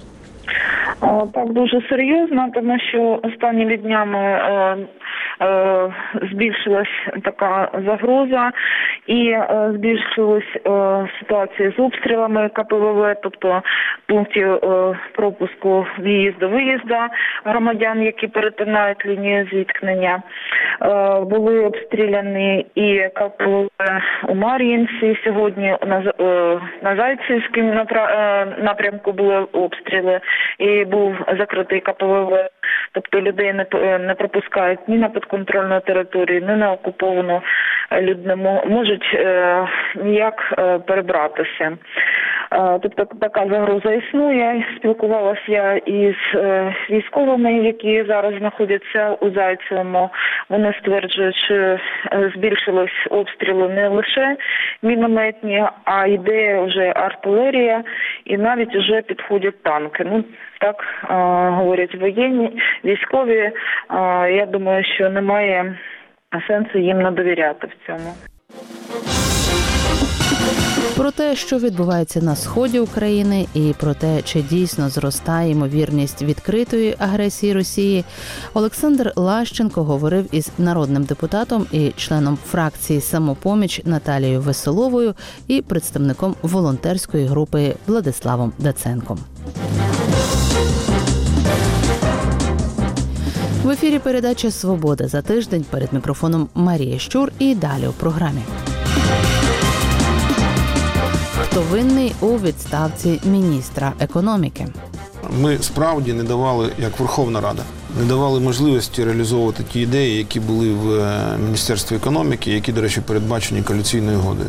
Так, дуже серйозно, тому що останніми днями е, е, збільшилась така загроза і е, збільшилась е, ситуація з обстрілами ка пе ве ве, тобто пунктів е, пропуску в'їзду-виїзду громадян, які перетинають лінію зіткнення. Е, були обстріляні і ка пе ве ве у Мар'їнці, сьогодні на, е, на Зайцівському напрямку були обстріли, і був закритий ка пе ве ве, тобто людей не, не пропускають ні на підконтрольну територію, ні на окуповану, люди можуть е, ніяк е, перебратися. Е, тобто така загроза існує. Спілкувалася я із е, військовими, які зараз знаходяться у Зайцевому. Вони стверджують, що збільшились обстріли не лише мінометні, а йде вже артилерія і навіть вже підходять танки. Ну, так е, говорять воєнні, військові. Е, я думаю, що немає сенсу їм не довіряти в цьому. Про те, що відбувається на сході України, і про те, чи дійсно зростає ймовірність відкритої агресії Росії, Олександр Лащенко говорив із народним депутатом і членом фракції «Самопоміч» Наталією Веселовою і представником волонтерської групи Владиславом Даценком. В ефірі передача «Свобода» за тиждень, перед мікрофоном Марія Щур, і далі у програмі. Хто винний у відставці міністра економіки? Ми справді не давали, як Верховна Рада, не давали можливості реалізовувати ті ідеї, які були в Міністерстві економіки, які, до речі, передбачені коаліційною угодою.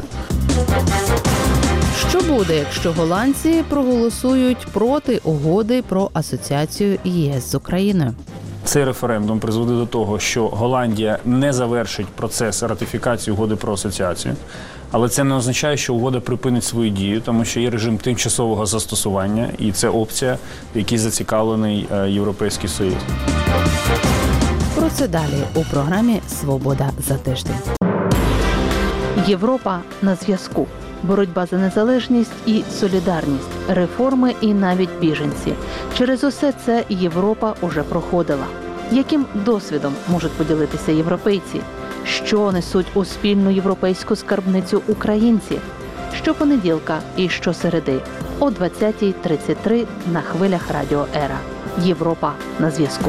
Що буде, якщо голландці проголосують проти угоди про асоціацію ЄС з Україною? Цей референдум призведе до того, що Голландія не завершить процес ратифікації угоди про асоціацію. Але це не означає, що угода припинить свою дію, тому що є режим тимчасового застосування, і це опція, в якій зацікавлений Європейський Союз. Про це далі у програмі «Свобода за тиждень». Європа на зв'язку. боротьба за незалежність і солідарність, реформи і навіть біженці. Через усе це Європа уже проходила. Яким досвідом можуть поділитися європейці? Що несуть у спільну європейську скарбницю українці? Щопонеділка і щосереди о двадцятій тридцять три на хвилях Радіо Ера. Європа на зв'язку.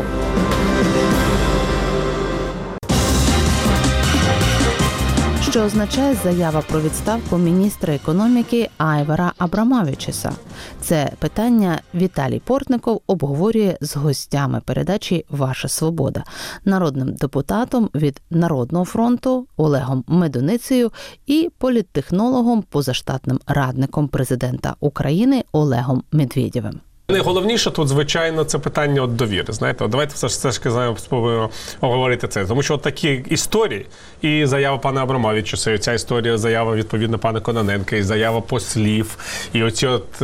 Що означає заява про відставку міністра економіки Айвара Абрамавичуса? Це питання Віталій Портников обговорює з гостями передачі «Ваша свобода», народним депутатом від Народного фронту Олегом Медуницею і політтехнологом, позаштатним радником президента України Олегом Медведєвим. Найголовніше тут, звичайно, це питання от довіри. Знаєте, от давайте все ж все ж знаємо, спробуємо оговорити це. Тому що от такі історії, і заява пана Абрамавичуса, і ця історія, заява, відповідно, пана Кононенка, і заява послів, і оці от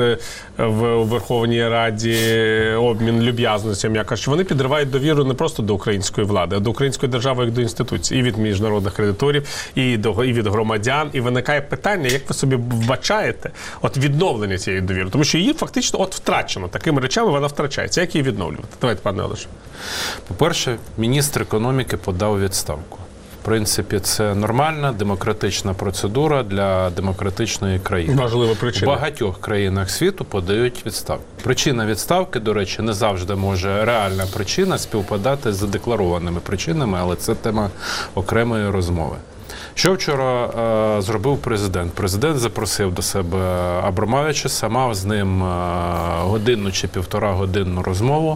в Верховній Раді обмін люб'язностями, я кажу, вони підривають довіру не просто до української влади, а до української держави як до інституцій, і від міжнародних кредиторів, і, до, і від громадян. І виникає питання, як ви собі вбачаєте от відновлення цієї довіри? Тому що її фактично от втрачено. Такими речами вона втрачається. Як її відновлювати? Давайте, пане Олеже. По-перше, міністр економіки подав відставку. В принципі, це нормальна демократична процедура для демократичної країни. Важлива причина. В багатьох країнах світу подають відставку. Причина відставки, до речі, не завжди може реальна причина співпадати з задекларованими причинами, але це тема окремої розмови. Що вчора е, зробив президент? Президент запросив до себе Абрамавичуса, мав з ним е, годинну чи півтора годинну розмову,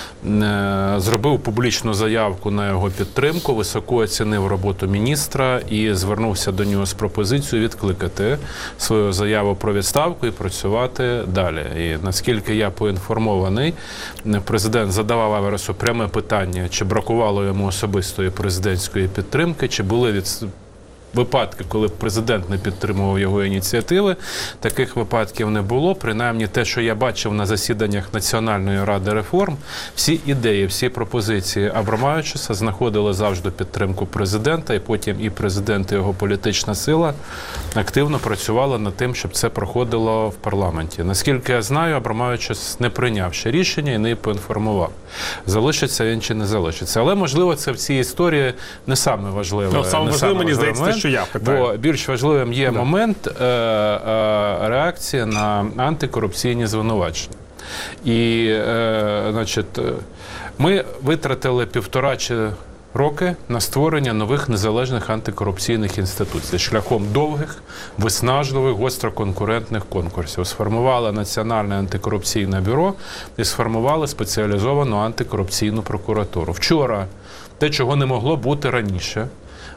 е, зробив публічну заявку на його підтримку, високо оцінив роботу міністра і звернувся до нього з пропозицією відкликати свою заяву про відставку і працювати далі. І наскільки я поінформований, президент задавав Аверсу пряме питання, чи бракувало йому особистої президентської підтримки, чи були від випадки, коли президент не підтримував його ініціативи. Таких випадків не було. Принаймні те, що я бачив на засіданнях Національної ради реформ, всі ідеї, всі пропозиції Абрамавичуса знаходили завжди підтримку президента, і потім і президент, і його політична сила активно працювали над тим, щоб це проходило в парламенті. Наскільки я знаю, Абрамавичус не прийняв ще рішення і не поінформував, залишиться він чи не залишиться. Але, можливо, це в цій історії не саме важливе. Ну, саме важливе, мені здається, те, що я питаю. Бо більш важливим є да. момент е, е, реакції на антикорупційні звинувачення. І, е, значить, ми витратили півтора чи роки на створення нових незалежних антикорупційних інституцій шляхом довгих, виснажливих, гостроконкурентних конкурсів. Сформували Національне антикорупційне бюро і сформували спеціалізовану антикорупційну прокуратуру. Вчора те, чого не могло бути раніше,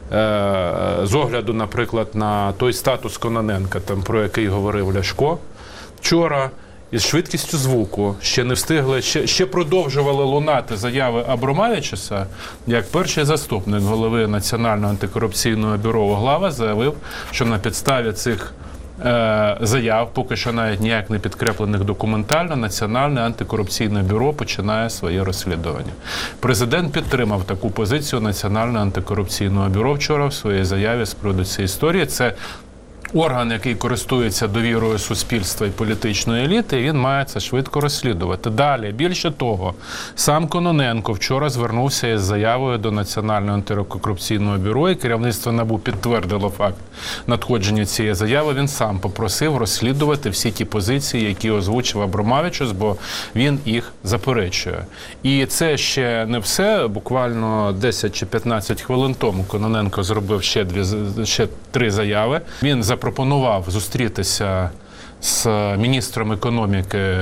з огляду, наприклад, на той статус Кононенка, там, про який говорив Ляшко, вчора із швидкістю звуку ще не встигли, ще, ще продовжували лунати заяви Абрамавичуса, як перший заступник голови Національного антикорупційного бюро Углава заявив, що на підставі цих е, заяв, поки що навіть ніяк не підкреплених документально, Національне антикорупційне бюро починає своє розслідування. Президент підтримав таку позицію Національного антикорупційного бюро вчора в своїй заяві з приводу цієї історії. Це орган, який користується довірою суспільства і політичної еліти, він має це швидко розслідувати. Далі, більше того, сам Кононенко вчора звернувся із заявою до Національного антикорупційного бюро, і керівництво НАБУ підтвердило факт надходження цієї заяви. Він сам попросив розслідувати всі ті позиції, які озвучив Абрамавичус, бо він їх заперечує. І це ще не все. Буквально десять чи п'ятнадцять хвилин тому Кононенко зробив ще, дві, ще три заяви. Він запропонував зустрітися з міністром економіки,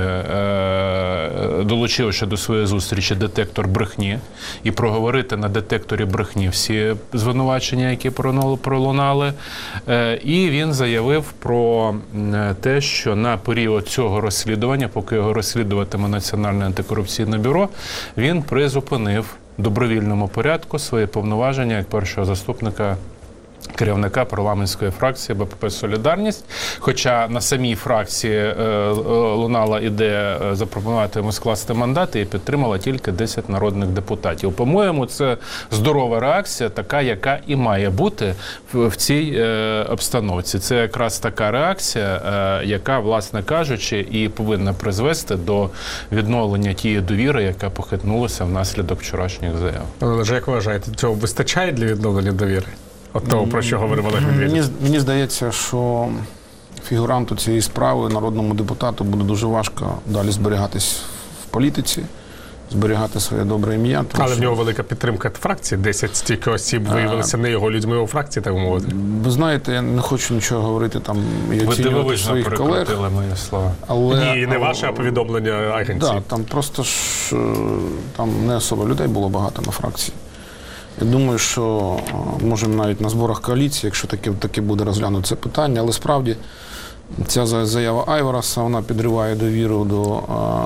долучивши до своєї зустрічі детектор брехні, і проговорити на детекторі брехні всі звинувачення, які пролунали. І він заявив про те, що на період цього розслідування, поки його розслідуватиме Національне антикорупційне бюро, він призупинив в добровільному порядку свої повноваження як першого заступника керівника парламентської фракції Б П П «Солідарність». Хоча на самій фракції е, е, лунала ідея запропонувати йому скласти мандати і підтримала тільки десять народних депутатів. По-моєму, це здорова реакція, така, яка і має бути в, в цій е, обстановці. Це якраз така реакція, е, яка, власне кажучи, і повинна призвести до відновлення тієї довіри, яка похитнулася внаслідок вчорашніх заяв. Але ж як ви вважаєте, цього вистачає для відновлення довіри? От того, про що говорив Олег Медведєв. Мені, мені здається, що фігуранту цієї справи, народному депутату, буде дуже важко далі зберігатись в політиці, зберігати своє добре ім'я. Але що... в нього велика підтримка фракції. Десять стільки осіб виявилися не його людьми у фракції, так мовити. Ви знаєте, я не хочу нічого говорити там і оцінювати своїх колег. мої слова. Але, Ні, не ваше, а повідомлення агенції. Так, там просто ж там не особо людей було багато на фракції. Я думаю, що можемо навіть на зборах коаліції, якщо таке, таке буде розглянути це питання, але справді ця заява Айвараса, вона підриває довіру до,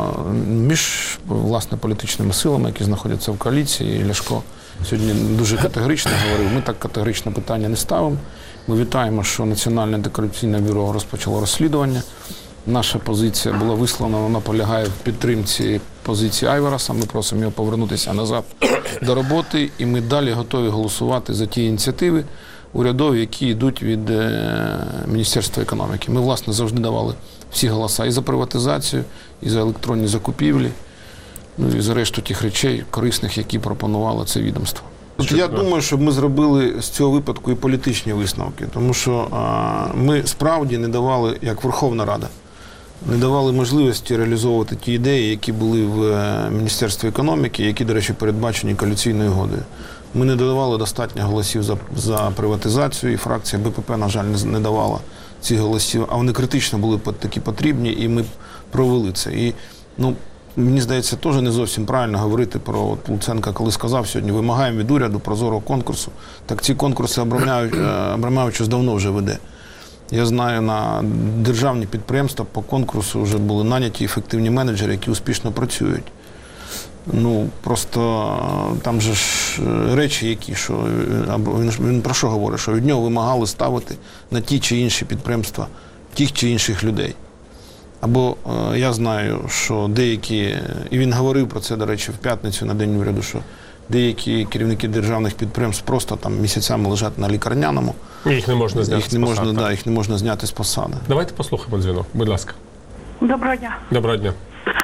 між, власне, політичними силами, які знаходяться в коаліції. І Ляшко сьогодні дуже категорично говорив, ми так категорично питання не ставимо. Ми вітаємо, що Національне антикорупційне бюро розпочало розслідування. Наша позиція була висловлена, вона полягає в підтримці позиції Айвараса. Ми просимо його повернутися назад до роботи, і ми далі готові голосувати за ті ініціативи урядові, які йдуть від Міністерства економіки. Ми, власне, завжди давали всі голоса і за приватизацію, і за електронні закупівлі, ну і за решту тих речей корисних, які пропонувало це відомство. От я думаю, щоб ми зробили з цього випадку і політичні висновки, тому що а, ми справді не давали, як Верховна Рада, не давали можливості реалізовувати ті ідеї, які були в Міністерстві економіки, які, до речі, передбачені коаліційною угодою. Ми не давали достатньо голосів за, за приватизацію, і фракція Б П П, на жаль, не, не давала цих голосів, а вони критично були такі потрібні, і ми провели це. І, ну, мені здається, теж не зовсім правильно говорити про от Луценка, коли сказав сьогодні, вимагаємо від уряду прозорого конкурсу. Так ці конкурси Абрамович давно вже веде. Я знаю, на державні підприємства по конкурсу вже були наняті ефективні менеджери, які успішно працюють. Ну, просто там же ж речі які, що він, він про що говорить, що від нього вимагали ставити на ті чи інші підприємства тих чи інших людей. Або е, я знаю, що деякі, і він говорив про це, до речі, в п'ятницю на День уряду, що деякі керівники державних підприємств просто там місяцями лежать на лікарняному. Їх не можна зняти їх не з можна, посади. Да, їх не можна зняти з посади. Давайте послухаємо дзвінок, будь ласка. Доброго дня. Доброго дня.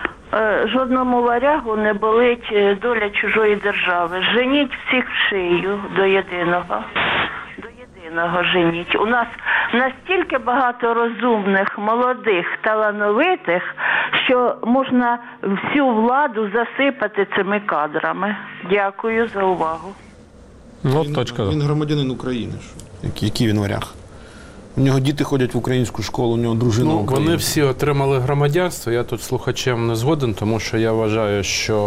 Жодному варягу не болить доля чужої держави. Женіть всіх в шию до єдиного. До єдиного женіть. У нас настільки багато розумних, молодих, талановитих, що можна всю владу засипати цими кадрами. Дякую за увагу. Ну, він, точка. Він громадянин України. Який, який він варяг? У нього діти ходять в українську школу, у нього дружина ну, українська. Вони всі отримали громадянство. Я тут слухачем не згоден, тому що я вважаю,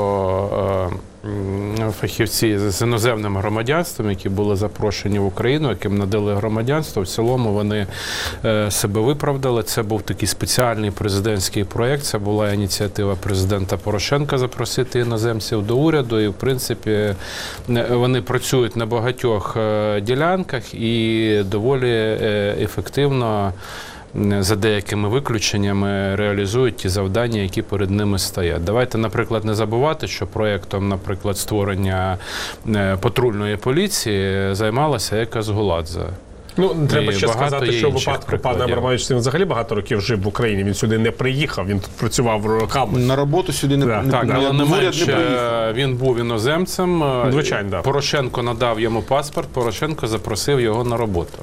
що е, фахівці з іноземним громадянством, які були запрошені в Україну, яким надали громадянство, в цілому вони е, себе виправдали. Це був такий спеціальний президентський проєкт, це була ініціатива президента Порошенка запросити іноземців до уряду, і, в принципі, вони працюють на багатьох е, ділянках і доволі е, ефективно, за деякими виключеннями, реалізують ті завдання, які перед ними стоять. Давайте, наприклад, не забувати, що проєктом, наприклад, створення патрульної поліції займалася Ека Згуладзе. Ну, треба ще сказати, що в випадку пана Абрамовича він взагалі багато років жив в Україні, він сюди не приїхав, він тут працював роками. На роботу сюди не приїхав. Так, але не менше він був іноземцем. Звичайно, так. Порошенко надав йому паспорт, Порошенко запросив його на роботу.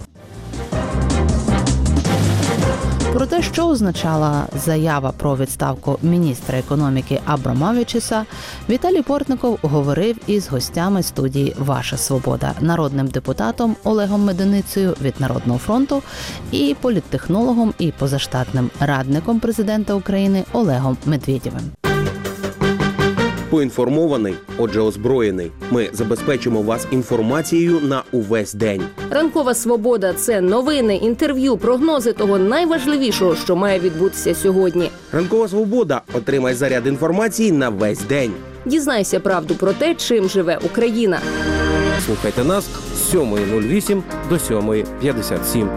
Про те, що означала заява про відставку міністра економіки Абрамовичуса, Віталій Портников говорив із гостями студії «Ваша свобода», народним депутатом Олегом Меденицею від Народного фронту і політтехнологом і позаштатним радником президента України Олегом Медведєвим. Поінформований, отже озброєний. Ми забезпечимо вас інформацією на увесь день. Ранкова свобода – це новини, інтерв'ю, прогнози того найважливішого, що має відбутися сьогодні. Ранкова свобода. Отримай заряд інформації на весь день. Дізнайся правду про те, чим живе Україна. Слухайте нас сьомої нуль вісім до сьомої п'ятдесят сім.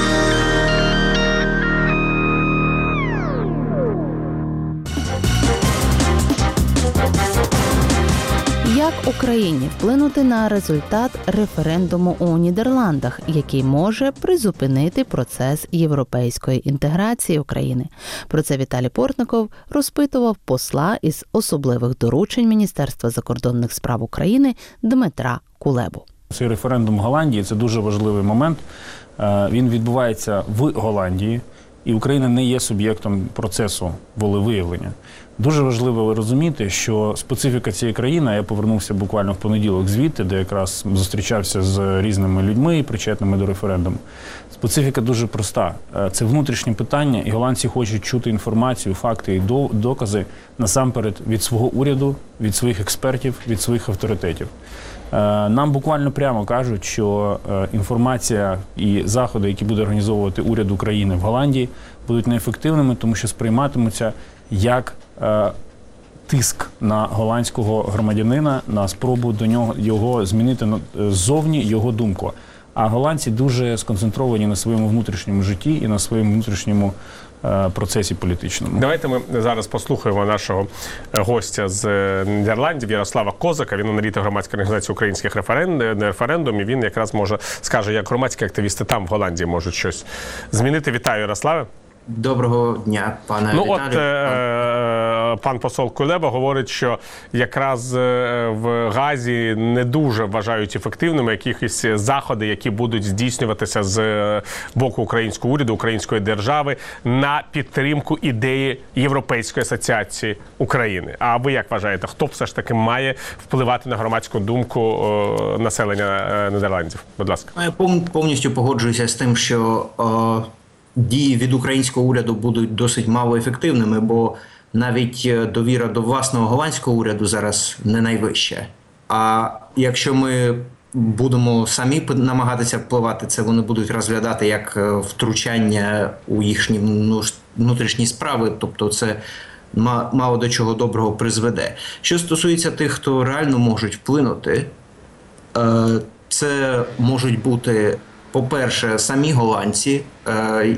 Як Україні вплинути на результат референдуму у Нідерландах, який може призупинити процес європейської інтеграції України? Про це Віталій Портников розпитував посла із особливих доручень Міністерства закордонних справ України Дмитра Кулебу. Цей референдум в Голландії – це дуже важливий момент. Він відбувається в Голландії, і Україна не є суб'єктом процесу волевиявлення. Дуже важливо розуміти, що специфіка цієї країни, я повернувся буквально в понеділок звідти, де якраз зустрічався з різними людьми, причетними до референдуму. Специфіка дуже проста. Це внутрішнє питання, і голландці хочуть чути інформацію, факти і докази насамперед від свого уряду, від своїх експертів, від своїх авторитетів. Нам буквально прямо кажуть, що інформація і заходи, які буде організовувати уряд України в Голландії, будуть неефективними, тому що сприйматимуться як тиск на голландського громадянина, на спробу до нього його змінити ззовні його думку. А голландці дуже сконцентровані на своєму внутрішньому житті і на своєму внутрішньому процесі політичному. Давайте ми зараз послухаємо нашого гостя з Нідерландів Ярослава Козака. Він аналітик громадської організації українських референдумів. Він якраз може скаже, як громадські активісти там в Голландії можуть щось змінити. Вітаю, Ярославе. Доброго дня, пане ну, Віталію. От е, пан посол Кулеба говорить, що якраз в Газі не дуже вважають ефективними якісь заходи, які будуть здійснюватися з боку українського уряду, української держави на підтримку ідеї Європейської асоціації України. А ви як вважаєте, хто все ж таки має впливати на громадську думку е, населення Нідерландів? Будь ласка. Я повністю погоджуюся з тим, що е, дії від українського уряду будуть досить малоефективними, бо навіть довіра до власного голландського уряду зараз не найвища. А якщо ми будемо самі намагатися впливати, це вони будуть розглядати як втручання у їхні внутрішні справи, тобто це мало до чого доброго призведе. Що стосується тих, хто реально можуть вплинути, це можуть бути, по-перше, самі голландці е,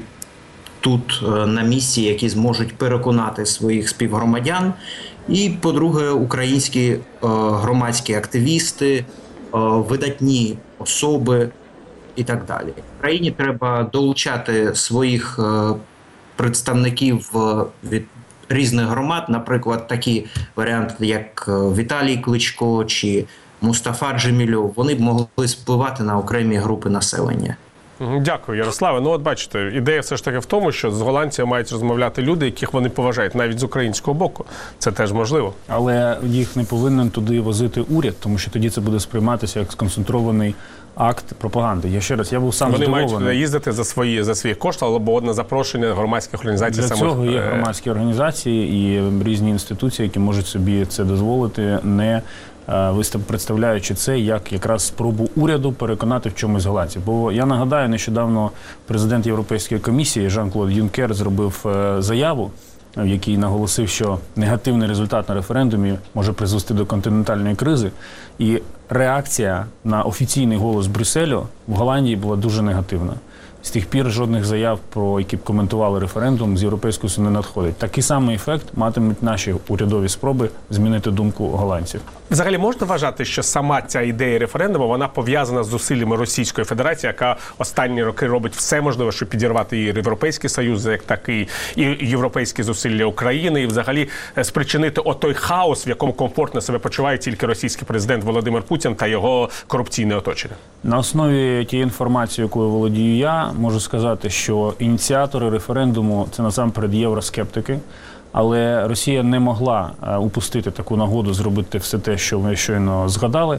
тут е, на місці, які зможуть переконати своїх співгромадян. І, по-друге, українські е, громадські активісти, е, видатні особи і так далі. В країні треба долучати своїх е, представників е, від різних громад, наприклад, такі варіанти, як Віталій Кличко чи Мустафа Джемілєв, вони б могли впливати на окремі групи населення. Дякую, Ярославе. Ну от бачите, ідея все ж таки в тому, що з голландцями мають розмовляти люди, яких вони поважають, навіть з українського боку. Це теж можливо. Але їх не повинен туди возити уряд, тому що тоді це буде сприйматися як сконцентрований акт пропаганди. Я ще раз, я був сам Вони здивований. мають їздити за свої за свої кошти, або на запрошення громадських організацій. Для самих... цього є громадські організації і різні інституції, які можуть собі це дозволити, не представляючи це як якраз спробу уряду переконати в чомусь голландців. Бо я нагадаю, нещодавно президент Європейської комісії Жан-Клод Юнкер зробив заяву, в якій наголосив, що негативний результат на референдумі може призвести до континентальної кризи. І реакція на офіційний голос Брюсселю в Голландії була дуже негативна. З тих пір жодних заяв, про які б коментували референдум, з Європейського Союзу не надходить. Такий самий ефект матимуть наші урядові спроби змінити думку голландців. Взагалі можна вважати, що сама ця ідея референдуму, вона пов'язана з зусиллями Російської Федерації, яка останні роки робить все можливе, щоб підірвати і Європейський Союз, як такий, і європейські зусилля України, і взагалі спричинити отой хаос, в якому комфортно себе почуває тільки російський президент Володимир Путін та його корупційне оточення. На основі тієї інформації, якою володію я, можу сказати, що ініціатори референдуму – це насамперед євроскептики. Але Росія не могла упустити таку нагоду зробити все те, що ми щойно згадали.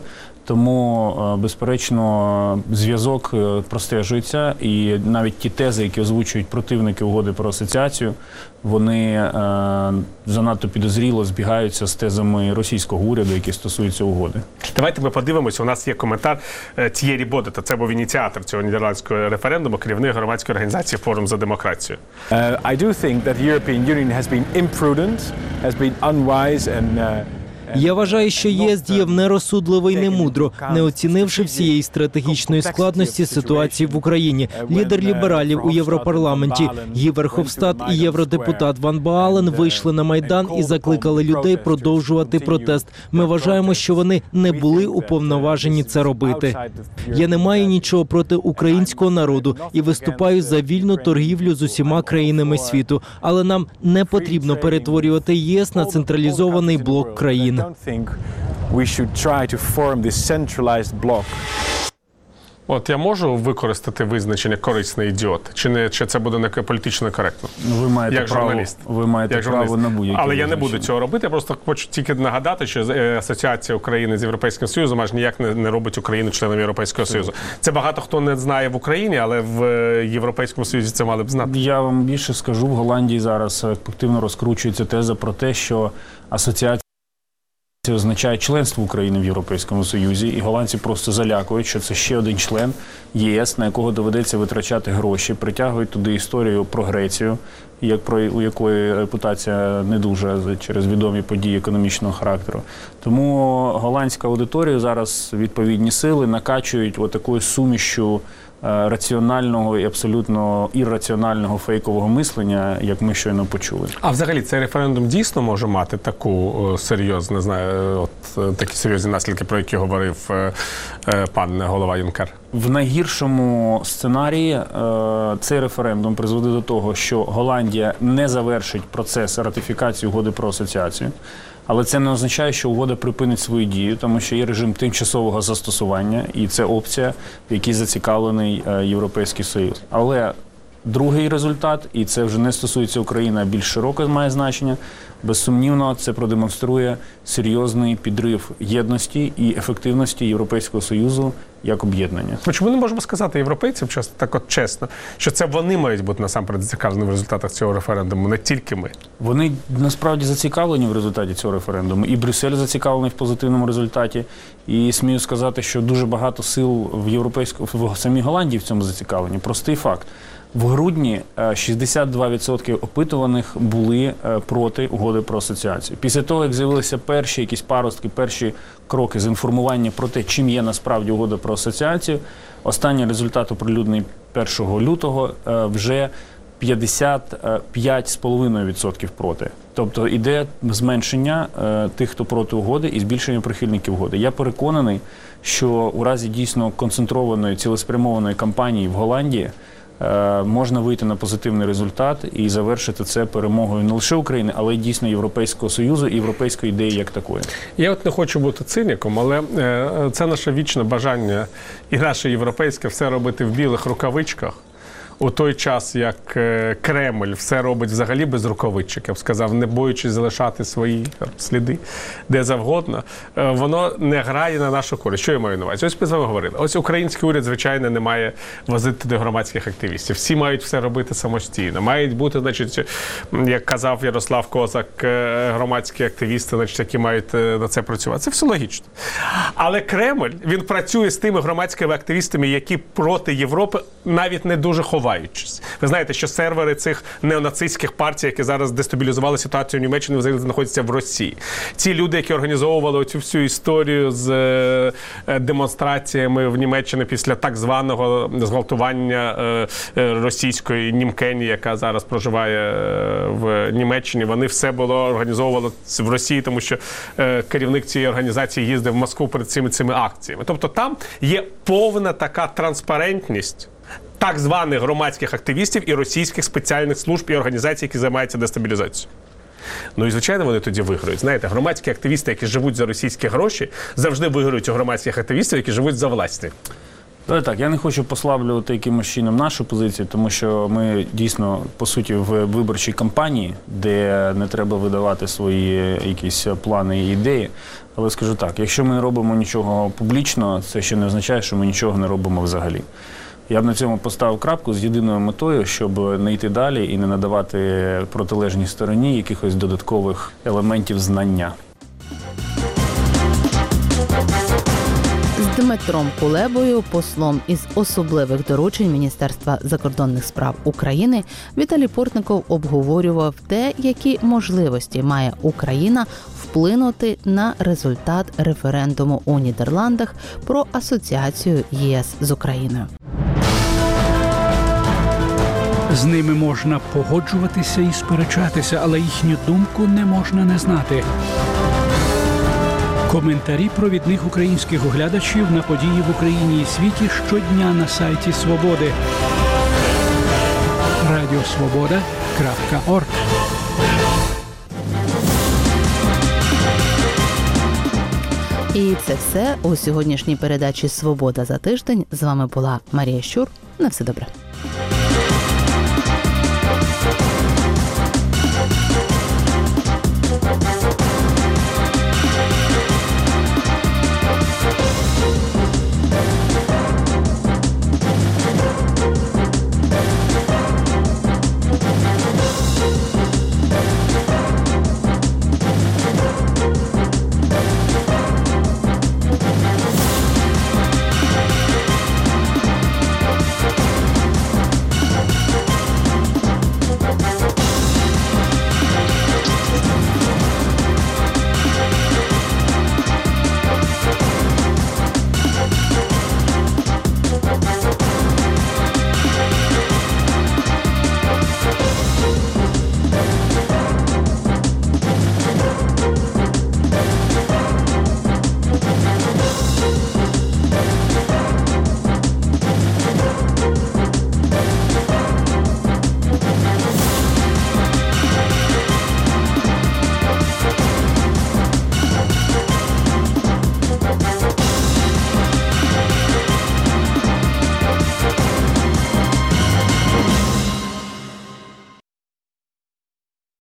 Тому, безперечно, зв'язок простежується, і навіть ті тези, які озвучують противники угоди про асоціацію, вони е, занадто підозріло збігаються з тезами російського уряду, які стосуються угоди. Давайте ми подивимося. У нас є коментар Т'єрі Бодета. Це був ініціатор цього нідерландського референдуму, керівник громадської організації «Форум за демократію». Uh, I do think that the European Union has been imprudent, has been unwise and uh, Я вважаю, що ЄС діяв нерозсудливо і немудро, не оцінивши всієї стратегічної складності ситуації в Україні. Лідер лібералів у Європарламенті Гі Верховстад і євродепутат Ван Баален вийшли на Майдан і закликали людей продовжувати протест. Ми вважаємо, що вони не були уповноважені це робити. Я не маю нічого проти українського народу і виступаю за вільну торгівлю з усіма країнами світу, але нам не потрібно перетворювати ЄС на централізований блок країн. От я можу використати визначення «корисний ідіот»? Чи не чи це буде не політично коректно? Ну, ви маєте як право, журналіст. Ви маєте як право на будь-які. Але я не буду цього робити. Я просто хочу тільки нагадати, що асоціація України з Європейським Союзом аж ніяк не, не робить Україну членом Європейського Союзу. Це багато хто не знає в Україні, але в Європейському Союзі це мали б знати. Я вам більше скажу, в Голландії зараз активно розкручується теза про те, що асоціація це означає членство України в Європейському Союзі, і голландці просто залякують, що це ще один член ЄС, на якого доведеться витрачати гроші, притягують туди історію про Грецію, як про у якої репутація не дуже через відомі події економічного характеру. Тому голландська аудиторія зараз відповідні сили накачують отакою сумішю раціонального і абсолютно ірраціонального фейкового мислення, як ми щойно почули. А взагалі цей референдум дійсно може мати таку серйозну, не знаю, от такі серйозні наслідки, про які говорив е, е, пан голова Юнкер? В найгіршому сценарії е, цей референдум призведе до того, що Голландія не завершить процес ратифікації угоди про асоціацію. Але це не означає, що угода припинить свою дію, тому що є режим тимчасового застосування, і це опція, в якій зацікавлений Європейський Союз. Але другий результат, і це вже не стосується України, а більш широке має значення, безсумнівно це продемонструє серйозний підрив єдності і ефективності Європейського Союзу як об'єднання. Чому не можемо сказати європейцям часто, так от чесно, що це вони мають бути насамперед зацікавлені в результатах цього референдуму, не тільки ми? Вони насправді зацікавлені в результаті цього референдуму. І Брюссель зацікавлений в позитивному результаті. І смію сказати, що дуже багато сил в європейському, в самій Голландії в цьому зацікавлені. Простий факт. В грудні шістдесят два відсотки опитуваних були проти угоди про асоціацію. Після того, як з'явилися перші якісь паростки, перші кроки з інформування про те, чим є насправді угода про асоціацію, останній результат оприлюднений першого лютого вже п'ятдесят п'ять цілих п'ять десятих відсотка проти. Тобто іде зменшення тих, хто проти угоди, і збільшення прихильників угоди. Я переконаний, що у разі дійсно концентрованої, цілеспрямованої кампанії в Голландії можна вийти на позитивний результат і завершити це перемогою не лише України, але й дійсно Європейського Союзу і європейської ідеї як такої. Я от не хочу бути циніком, але це наше вічне бажання і наше європейське все робити в білих рукавичках. У той час, як Кремль все робить взагалі без рукавичок, я б сказав, не боючись залишати свої сліди де завгодно, воно не грає на нашу користь. Що я маю на увазі? Ось ми з вами говорили. Ось український уряд, звичайно, не має возити до громадських активістів. Всі мають все робити самостійно. Мають бути, значить, як казав Ярослав Козак, громадські активісти, значить, які мають на це працювати. Це все логічно. Але Кремль, він працює з тими громадськими активістами, які проти Європи навіть не дуже ховають. Ви знаєте, що сервери цих неонацистських партій, які зараз дестабілізували ситуацію в Німеччині, взагалі знаходяться в Росії. Ці люди, які організовували цю всю історію з е, демонстраціями в Німеччині після так званого зґвалтування е, російської німкені, яка зараз проживає в Німеччині, вони все було організовували в Росії, тому що е, керівник цієї організації їздив в Москву перед цими цими акціями. Тобто там є повна така транспарентність так званих громадських активістів і російських спеціальних служб і організацій, які займаються дестабілізацією. Ну і, звичайно, вони тоді виграють. Знаєте, громадські активісти, які живуть за російські гроші, завжди виграють у громадських активістів, які живуть за власні. Але так, я не хочу послаблювати якимось чином нашу позицію, тому що ми дійсно, по суті, в виборчій кампанії, де не треба видавати свої якісь плани і ідеї. Але скажу так, якщо ми не робимо нічого публічно, це ще не означає, що ми нічого не робимо взагалі. Я б на цьому поставив крапку з єдиною метою, щоб не йти далі і не надавати протилежній стороні якихось додаткових елементів знання. З Дмитром Кулебою, послом із особливих доручень Міністерства закордонних справ України, Віталій Портников обговорював те, які можливості має Україна в вплинути на результат референдуму у Нідерландах про асоціацію ЄС з Україною. З ними можна погоджуватися і сперечатися, але їхню думку не можна не знати. Коментарі провідних українських оглядачів на події в Україні і світі щодня на сайті Свободи. радіосвобода крапка орг. І це все у сьогоднішній передачі «Свобода за тиждень». З вами була Марія Щур. На все добре.